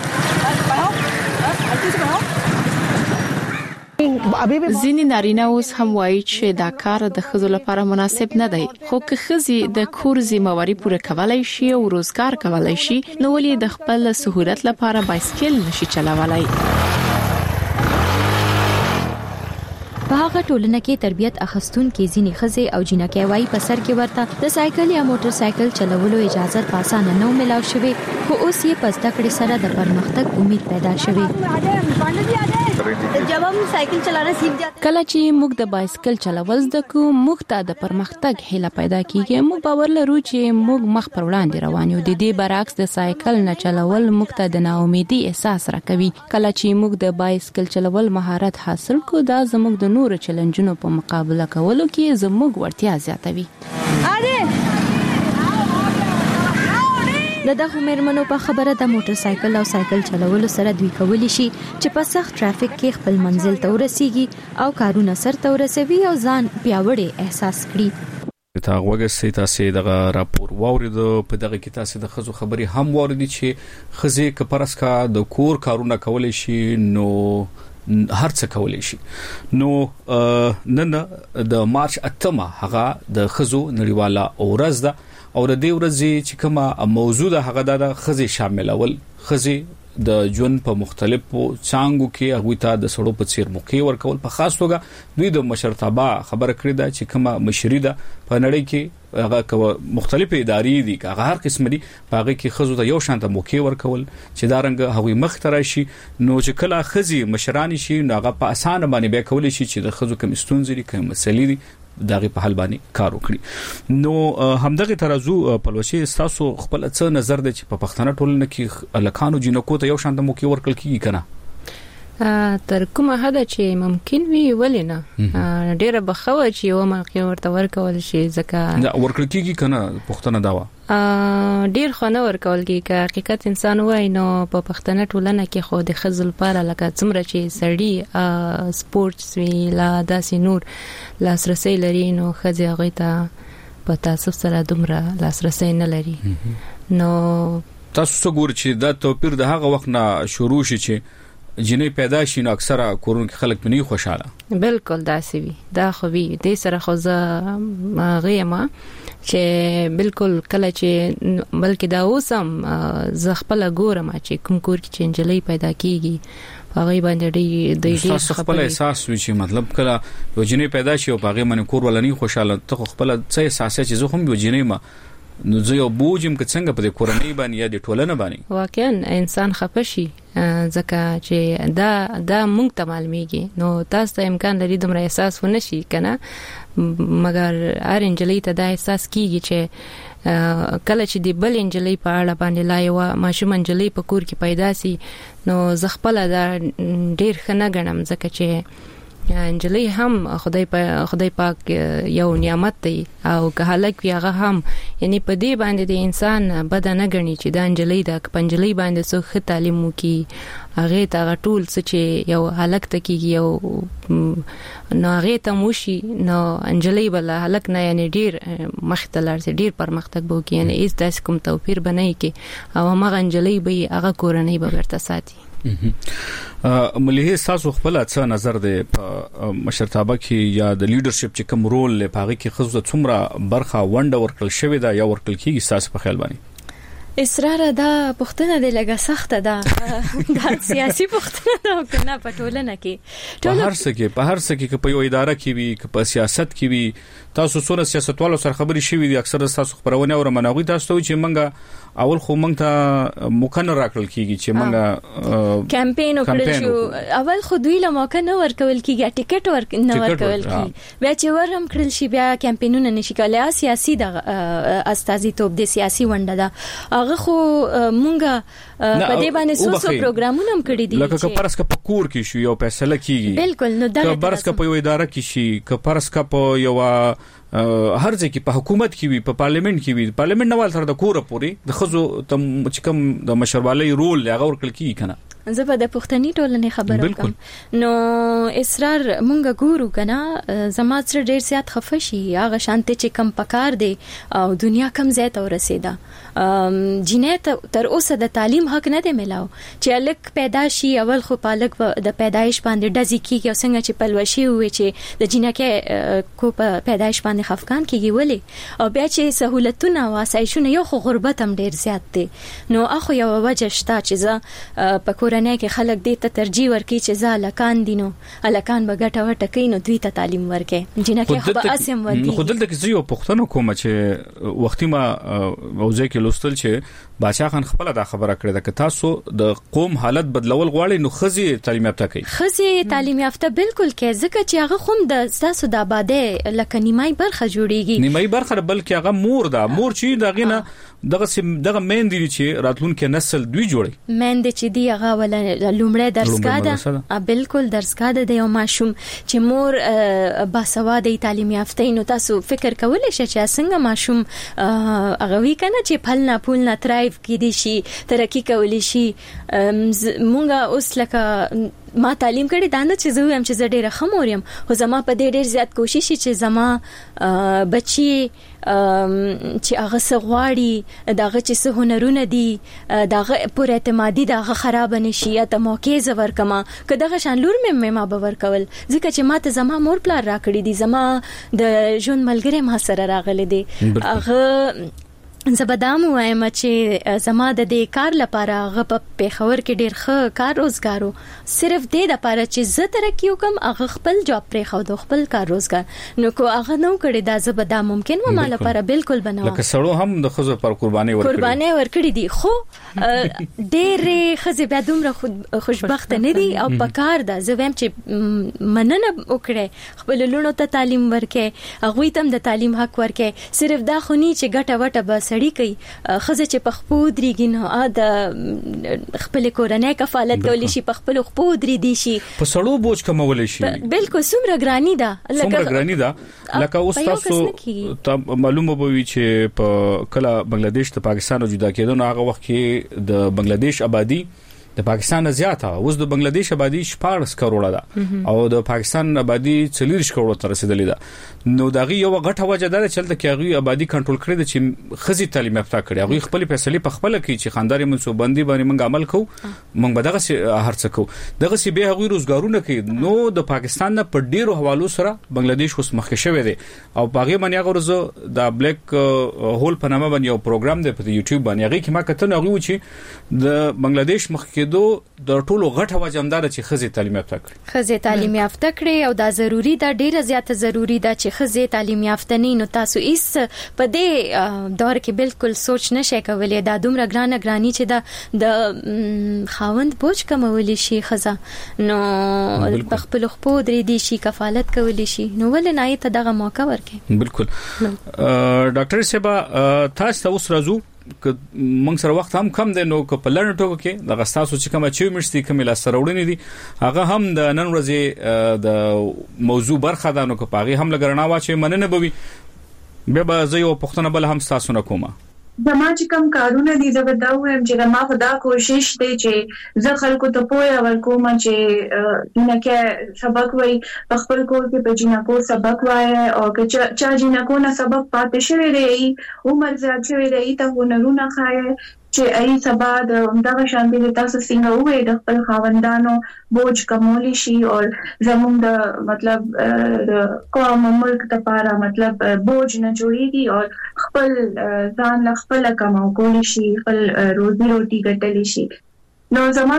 Speaker 14: ځینې نارینه اوس هم وایي چې دا کار د ښځو لپاره مناسب نه دی، خو که ښځې د کور ذمہواری پوره کولای شي او روزګار کولای شي نو ولې د خپل سہولت لپاره بایسکل نشي چلولای؟
Speaker 2: په هغه ټولنه کې تربیت اخستون کې ځینې خزې او جنکې وای په سر کې ورته د سایکل یا موټر سایکل چلولو اجازه په اسانه نه ملاو شوی، خو اوس یې په زده کړې سره د پرمختګ امید پیدا شوی.
Speaker 11: جب هم سایکل چلانا سیکھ جاتے کله چې موږ د بایسکل چلول زده کوو موږ ته د پرمختګ هیله پیدا کیږي. موږ باور لرو چې موږ مخ پر وړاندې روان یو. د دې برعکس د سایکل نه چلول موږ ته د ناامیدۍ احساس راکوي. کله چې موږ د بایسکل چلول مهارت حاصل کړو دا زموږ د نورو چیلنجونو په مقابله کولو کې زموږ وړتیا زیاتوي.
Speaker 2: دغه مېرمنو په خبره د موټر سایکل او سایکل چلولو سره دوی کولی شي چې په سخت ټرافیک کې خپل منزل ته ورسیږي او کارونه سرته ورسوي او ځان پیاوړی احساس کړي.
Speaker 6: تا وګورئ تاسو دغه راپور واوریدو په دغه کې تاسو د خزو خبري هم واوریدي چې خزې کپرسکا د کور کارونه کولای شي نو هر څه کولای شي. نو نن د مارچ 8 هغه د خزو نړیواله ورځ ده او د دې ورځې چې کومه موضوع ده هغه د خزې شاملول، خزې د ژوند په مختلفو څانګو کې هغه ته د سړو په څیر موقع ورکول. په خاص توګه دوی د مشرتابه خبره کړې ده چې کومه مشري ده په نړۍ کې هغه مختلف ادارې دي هغه هر قسم دي هغه کې خزو ته یو شانته موقع ورکول چې دا رنګ هغه مخ تر شي نو چې کله خزي مشران شي نو هغه په اسانه باندې به کول شي چې د خزو کوم ستونزې کوم مسلې دي دغه په حل باندې کار وکړي. نو همدغه ترازو په لوشي تاسو خپل څه نظر دی چې په پښتنه ټولنه کې الکانو جنکو ته یو شانته موقع ورکړل کیږي کنه؟
Speaker 11: تر کومه حد چې ممکن وي ولینه ډیره بخوه چې یو موقع ورته ورکول شي ځکه
Speaker 6: ورکړل کیږي کنه پښتنه داوا
Speaker 11: ډیر خنه ورکول کیږي که حقیقت انسان وای نو په پښتنه ټولنه کې خو د خزل لپاره لکه څومره چې سړی سپورتس وی لا داسې نور لاسرسي لري نو خزه هغه ته په تاسو سره دومره لاسرسي نه لري. نو
Speaker 6: تاسو څنګه چې دا توپیر د هغه وخت نه شروع شي چې جنې پیدا شي نو اکثره کورونو کې خلک پني خوشاله
Speaker 11: بالکل داسې وي. دا خو وی د سره خو زه غیما چې بالکل کله چې بلکې دا اوسم زه خپل ګورم چې کوم کور کې چنجلې پیدا کیږي هغه باندې د
Speaker 6: دې خپل احساس وي چې مطلب کله یو جنې پیدا شي او هغه باندې کور ولني خوشاله ته خپل څه احساس چې زه هم یو جنې ما نو زه یو بوجم که څنګه په کورنۍ باندې یا د ټولنه باندې
Speaker 11: واقعا انسان خپشي ځکه چې دا مونږ ته معلومیږي نو تاسو ته امکان لري دومره احساس ونشي کنه مګر هر انجلۍ ته دا احساس کیږي چې کله چې د بل انجلۍ په اړه باندې لا یو ماشوم انجلۍ په کور کې پیدا سي نو زغپل دا ډیر خنه غنم ځکه چې انجلۍ هم خدای پاک یو نعمت دی او که هلک وي هغه هم یعنی په دې باندې د انسان بد نه غني چې د انجلۍ د پنجلۍ باندې څو ښه تعلیم وکي هغه ته ټول څه چې یو هلک ته کیږي یو نو هغه ته موشي نو انجلۍ بل هلک نه یعنی ډیر مختلر ډیر پرمختګ وکي یعنی هیڅ داس کوم توپیر بنئ کی او هغه انجلۍ به هغه کورنۍ به ورته ساتي.
Speaker 6: ملي تاسو خپل څه نظر دی په مشرتابه کې یا د لیډرشپ چې کوم رول لپاره کې خصوصا څومره برخه ونډه ورکړل شوې ده یا ورکړل کیږي تاسو په خیال باندې؟
Speaker 2: اصرار دا پښتنه د لګه سخته ده دا سیاسي پښتنه ده کنه په ټولنه کې
Speaker 6: په هر څه کې په یو اداره کې وي که په سیاست کې وي تاسو سره سیاستوالو سره خبري شوي دي اکثر تاسو خبرونه او مناغي تاسو ته چې منګه اول خو موږ ته موقع راکړل کیږي چې موږ
Speaker 2: کمپاین وکړو اول خو دوی له موقع نه ورکول کیږي ټیکټ نه ورکول کیږي بیا چې ورم کړل شي بیا کمپاینونه نشي کولای سیاسي د استازیتوب د سیاسي ونډه ده هغه خو مونږه په دې باندې سوسو پروګرامونه هم کړی دي
Speaker 6: لکه کپرس کا پکور کې شو یو فیصله کیږي
Speaker 2: بالکل نو دا
Speaker 6: کپرس کا په یو اداره کې شي کپرس کا په یو هر ځای کې په حکومت کې وي په پارلیمنت کې وي پارلیمنت نوال تر د کوره پوري د خزو تم چې کوم د مشروالي رول هغه ورکل کیږي کنه
Speaker 2: زه په د پښتني ټولنې خبرو کوم نو اصرار مونږ ګورو کنه زما سره ډیر زیات خفشي هغه شانته چې کم پکار دی او دنیا کم زیات ورسېده جنیت تر اوسه د تعلیم حق نه دی ملاو چې الک پیدا شي اول خو پالک د پیدایش باندې دزي کیږي او څنګه چې پلوشي وي چې د جنکه کو په پیدایش باندې خفقان کیږي ولی او بیا چې سہولتونه واسایشونه یو خو غربت هم ډیر زیات دی نو اخو یو وجه شته چې زه په نه کې خلک دې ته ترجیح ورکړي چې زالکان دینو الکان بغټه وټه کینو دوی ته تعلیم ورکړي جنکه خو به اسیم ورکړي
Speaker 6: خو دلته کې زه یو پښتنو کوم چې وختي ما اوځي کې لوستل چې بادشاہ خان خپل دا خبره کړې ده چې تاسو د قوم حالت بدلول غواړئ نو خزي تعلیم یافته کوي
Speaker 2: خزي تعلیم یافته بالکل کې ځکه چې هغه خوم د تاسو د آباده لکه نیمای برخه جوړیږي
Speaker 6: نیمای برخه بلکې هغه مور چې دغه دغه مین دي چې راتلونکي نسل دوی جوړي
Speaker 2: مین دي چې دی هغه ولا لومړی درسګه ده بالکل درسګه ده د یو ماشوم چې مور باسوادي تعلیم یافته نو تاسو فکر کولای شئ چې څنګه ماشوم هغه وی کنه چې پلنا پولنا ترایف کې دي شي ترقی کولی شي مونږه اوس لکه ما تعلیم کړي دا نه چې زه هم چې زه ډېر خمورم خو زما په دې ډېر زیات کوشش چې زما بچي چې هغه سغواړي داغه چې سه هنرونه دي داغه پر اعتمادي داغه خراب نشي یا ته موقع زور کما کداغه شان لور مې ما باور کول ځکه چې ما ته زما مور پلار را کړی دي زما د ژوند ملګری ما سره راغلي دي هغه زبدام وایم چې زما د دې کار لپاره هغه په پیښور کې ډیر ښه کار روزګارو صرف دې لپاره چې زه ترقی وکم هغه خپل جاب پرې خو د خپل کار روزګار نو کو هغه نو کړی دا زبدام ممکن و مال لپاره بالکل بناو
Speaker 6: لکه سړو هم د خزو پر قرباني
Speaker 2: ورکړي دي خو ډېر خزه بیا دومره خوشبخت نه دي او په کار دا زه ویم چې مننه وکړي خپل لونو ته تعلیم ورکې هغه تم د تعلیم حق ورکې صرف دا خونی چې ګټه وټه بس سړی کوي خزه چې په خپو درېږي نو د خپل کورنۍ کفالت کولی شي په خپل خپو درې دي شي
Speaker 6: په سړو بوج کمول شي
Speaker 2: بالکل څومره ګرانی ده
Speaker 6: لکه اوس تاسو معلومه به وي چې په کله بنگلاديش ته پاکستان جدا کېدو نو هغه وخت کې د بنگلاديش آبادی د پاکستان زیاته اوس د بنگلاديش آبادی 14 کروڑه ده او د پاکستان آبادی 40 کروڑه تر رسیدلې ده نو دغه یو غټه وجه ده چې د کیږي آبادی کنټرول کړی د چې خزي تعلیم یافته کړي هغه خپل فیصله په خپل کې چې خانداري منصوبندي باندې موږ عمل کوو موږ به دغه هرڅ کوو دغه سی به هغه روزګارونه کوي نو د پاکستان نه په ډیرو حوالو سره بنگلاديش اوس مخکې شوی دی او باغې باندې هغه ورځ د بلیک هول په نامه باندې یو پروګرام دی په یوټیوب باندې هغه کې ما کتن هغه و چې د بنگلاديش مخکې د ټولو غټه وجمدار چې خزي تعلیم یافته کړي
Speaker 2: خزي تعلیم یافته کړي او دا ضروری ده ډیره زیاته ضروری ده چې خزي تعلیم یافته نه نو تاسو ایس په دې دور کې بالکل سوچ نشئ کولای دا دومره ګرانی چې د خاوند بوج کمولی شي خزه نو په خپل خپو درې دي شي کفالت کولی شي نو ول نه ته دغه موقع ورکې
Speaker 6: بالکل ډاکټر صاحب تاسو اوس راځو ک موږ سره وخت هم کم دی نو ک په لړ ټوکو کې د غستاسو چې کوم چې مشتي کوم لا سرهوړنی دي هغه هم د نن ورځې د موضوع برخه ده نو ک پاغي هم لګرنا واچې مننه بوي به زه یو پښتنه بل هم تاسو نه کومه
Speaker 12: زما چې کوم کارونه دي زه دا وایم چې ما خدا کوشش دی چې زه خلکو ته پوهه ورکوم چې جنکه سبق وای په خپل کور کې په جنکو سبق وای او چې چا جنکو نه سبق پاتې شوی دی عمر زیات شوی دی ته هنرونه خای چې ای سبا د همدغه شانتي د تاسو څنګه وې د خپل خاوندانو بوج کمولی شي او زموږ د مطلب د قوم ملک لپاره مطلب بوج نه جوړيږي او خپل ځان له خپل کماو کولی شي خپل روزي روټي ګټلی شي نو زما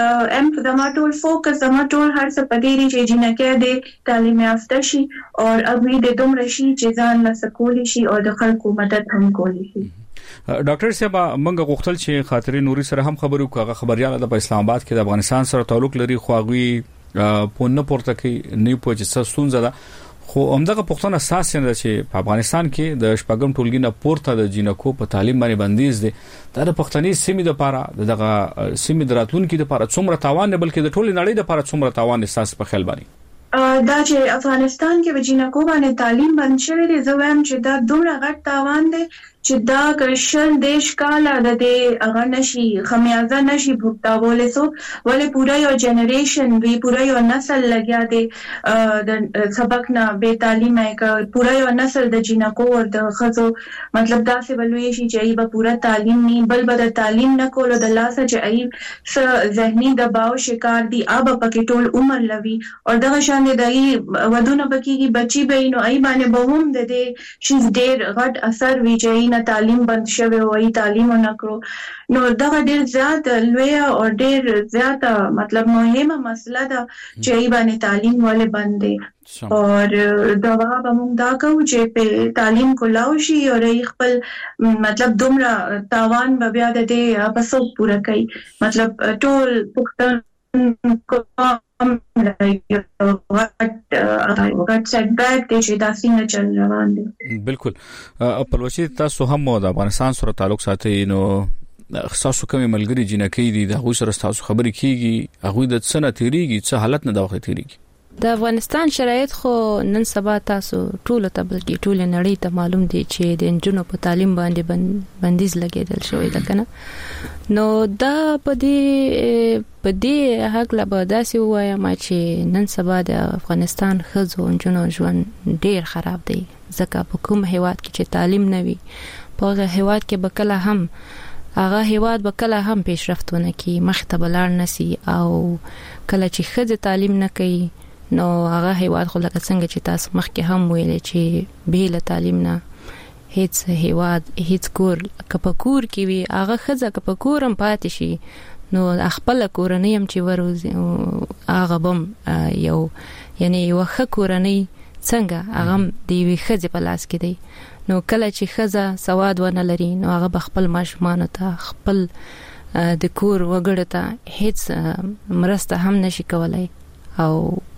Speaker 12: ټول فوکس زما ټول هر څه پدې چې جنکه د تعلیم یافته شي او ابي د دومره شي چې ځان له سکولی شي او د خلکو مدد هم کولی شي
Speaker 6: ډاکټر صاحب موږ غوښتل چې خاطرې نوري سره هم خبرو کوغه خبريال د اسلام آباد کې د افغانستان سره تعلق لري خواغوي په نه پورته کې نه پوهې څه سونځه ده خو همدغه پښتون اساس نه چې په افغانستان کې د شپږم ټولګي نه پورته د جینکو په تعلیم باندې بندیز دي د پښتني سیمې لپاره دغه سیمې دراتلونکو لپاره څومره تاوان نه بلکې د ټولې نړۍ لپاره څومره تاوان احساس په خیال باندې
Speaker 12: دا چې افغانستان کې وجینکو باندې تعلیم بند شوی دی زه وایم چې دا دومره غټ تاوان دی چې دا ګرشل دیش کاله د دې هغه نشي خمیازه نشي بوتاوله سو ولې پورا یو جنریشن وی پورا یو نسل لګیا دی د سبق نه به تعلیم کې پورا یو نسل د جینکو ور د خزو مطلب دا څه بلوي شي چې ای به پورا تعلیم نه بل به تعلیم نه کولو د لاسه چې ای ذهني دباو شکار دي اب پکې ټول عمر لوي او دغه شان دی ودونه پکې بچي به نو ای باندې به هم د دې شي ډېر غټ اثر وی چې نه تعلیم بند شوی وای تعلیم نه کړو نو دا ډېر زیات لوی او ډېر زیات مطلب مهمه مسله ده چې ای باندې تعلیم ولې بند دي اور دوا به موږ دا کوو چې په تعلیم کولاو شي او ای خپل مطلب دومره تاوان به بیا د دې بسو پوره کوي مطلب ټول پښتون کوم وقت سیټ بیک دي چې دا څنګه چل روان دي
Speaker 6: بالکل خپلوچی تاسو هم د افغانستان سره تعلق ساتي نو خاصو کومي ملګری جنکی دي د غو سره تاسو خبرې کیږي هغه د څنګه تیریږي څه حالت نه دغه تیریږي
Speaker 11: د افغانستان شرایط خو نن سبا تاسو ټول ته بلکې ټول نړۍ ته معلوم دي چې د انجونو په تعلیم باندې بندیز لګیدل شوی ده کنه نو دا په دې حق لا به داسې وایم چې نن سبا د افغانستان خزو انجونو ژوند ډیر خراب دی ځکه په کوم هیواد کې چې تعلیم نه وي په هغه هیواد کې به کله هم هغه هیواد به کله هم پیشرفتونه کوي مخته بلار نسی او کله چې خزه تعلیم نه کوي نو هغه هیواد خو لکه څنګه چې تاسو مخکې هم ویلې چې به له تعلیم نه هیڅ هیواد هیڅ کور کپکور کې وي هغه خزه کپکور هم پاتې شي نو خپل کورنۍ هم چې وروزي هغه بم یو یعنی یو ښه کورنۍ څنګه هغه دی وی خزه په لاس کې دی نو کله چې خزه سواد ونه لري نو هغه بخپل ماشومان ته خپل د کور وګړه ته هیڅ مرسته هم نشي کولای او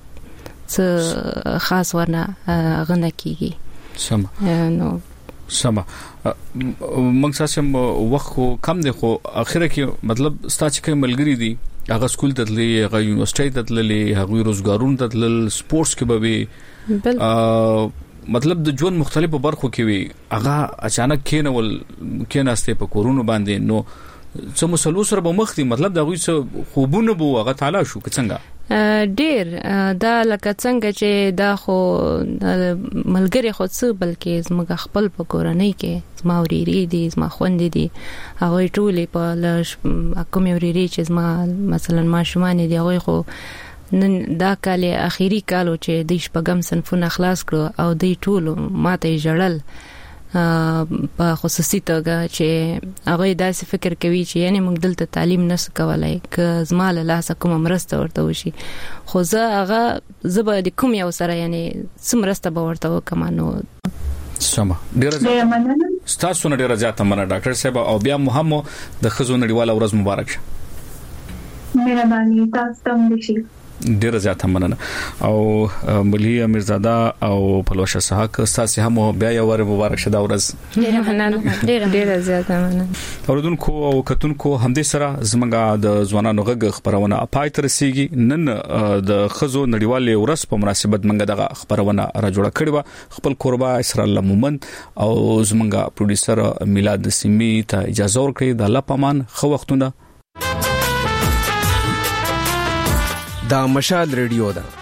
Speaker 11: څه خاص ورنه غنه کیږي نو
Speaker 6: سما موږ ساسم وخت کم دی خو اخره کې مطلب ستاسو کې ملګری دي هغه سکول ته تللی هغه یونیورسيټي ته تللی هغه روزګارون ته تلل سپورتس کې به مطلب د ژوند مختلفو برخو کې وي هغه اچانک کېناسته په کورونو باندې نو څه مسلو سره به مخ دي مطلب دا غوي څه خوبونه بو هغه تعالی شو څنګه
Speaker 11: ډیر دا لکه څنګه چې دا خو ملګری خو څه بلکې زموږ خپل په کورنۍ کې زما وريري دي زما خوندې دي هغه ټولې په کوم وريري چې زما مثلا ماشومان دي هغه خو نن دا کال اخیری کالو چې د شپږم صنفونه خلاص کړو او د ټولو ماته جړل په خصوصي توګه چې هغه داسې فکر کوي چې یعنی موږ دلته تعلیم نشو کولای ک زماله لاسه کوم مرسته ورته وشي خو زه هغه زبر د کوم یو سره یعنی سمرسته به ورته وکم نو
Speaker 6: سما ډیره ستاسو نه ډیره زیاته مننه ډاکټر صاحب او بیا مهمو د خزو نړیواله ورځ مبارک شه
Speaker 12: مهرباني تاسو ته دې
Speaker 6: ډیره زیاته مننه او ملي امیرزاده او پلوشه صحاک تاسو هم بیا یو ور مبارک شه دا ورځ
Speaker 11: ډیره مننه ډیره زیاته مننه
Speaker 6: اوردونکو او کتونکو همدې سره زمونږه د ځوانانو غږ خبرونه پای تر رسیدي نن د خزو نړیواله ورځ په مناسبت منګه دغه خبرونه را جوړه کړې و خپل قربا اسرائیل مومند او زمونږه پروډوسر میلاد نسیمی ته اجازه ورکړي د الله پامان خو وختونه
Speaker 15: دا مشال ریډیو ده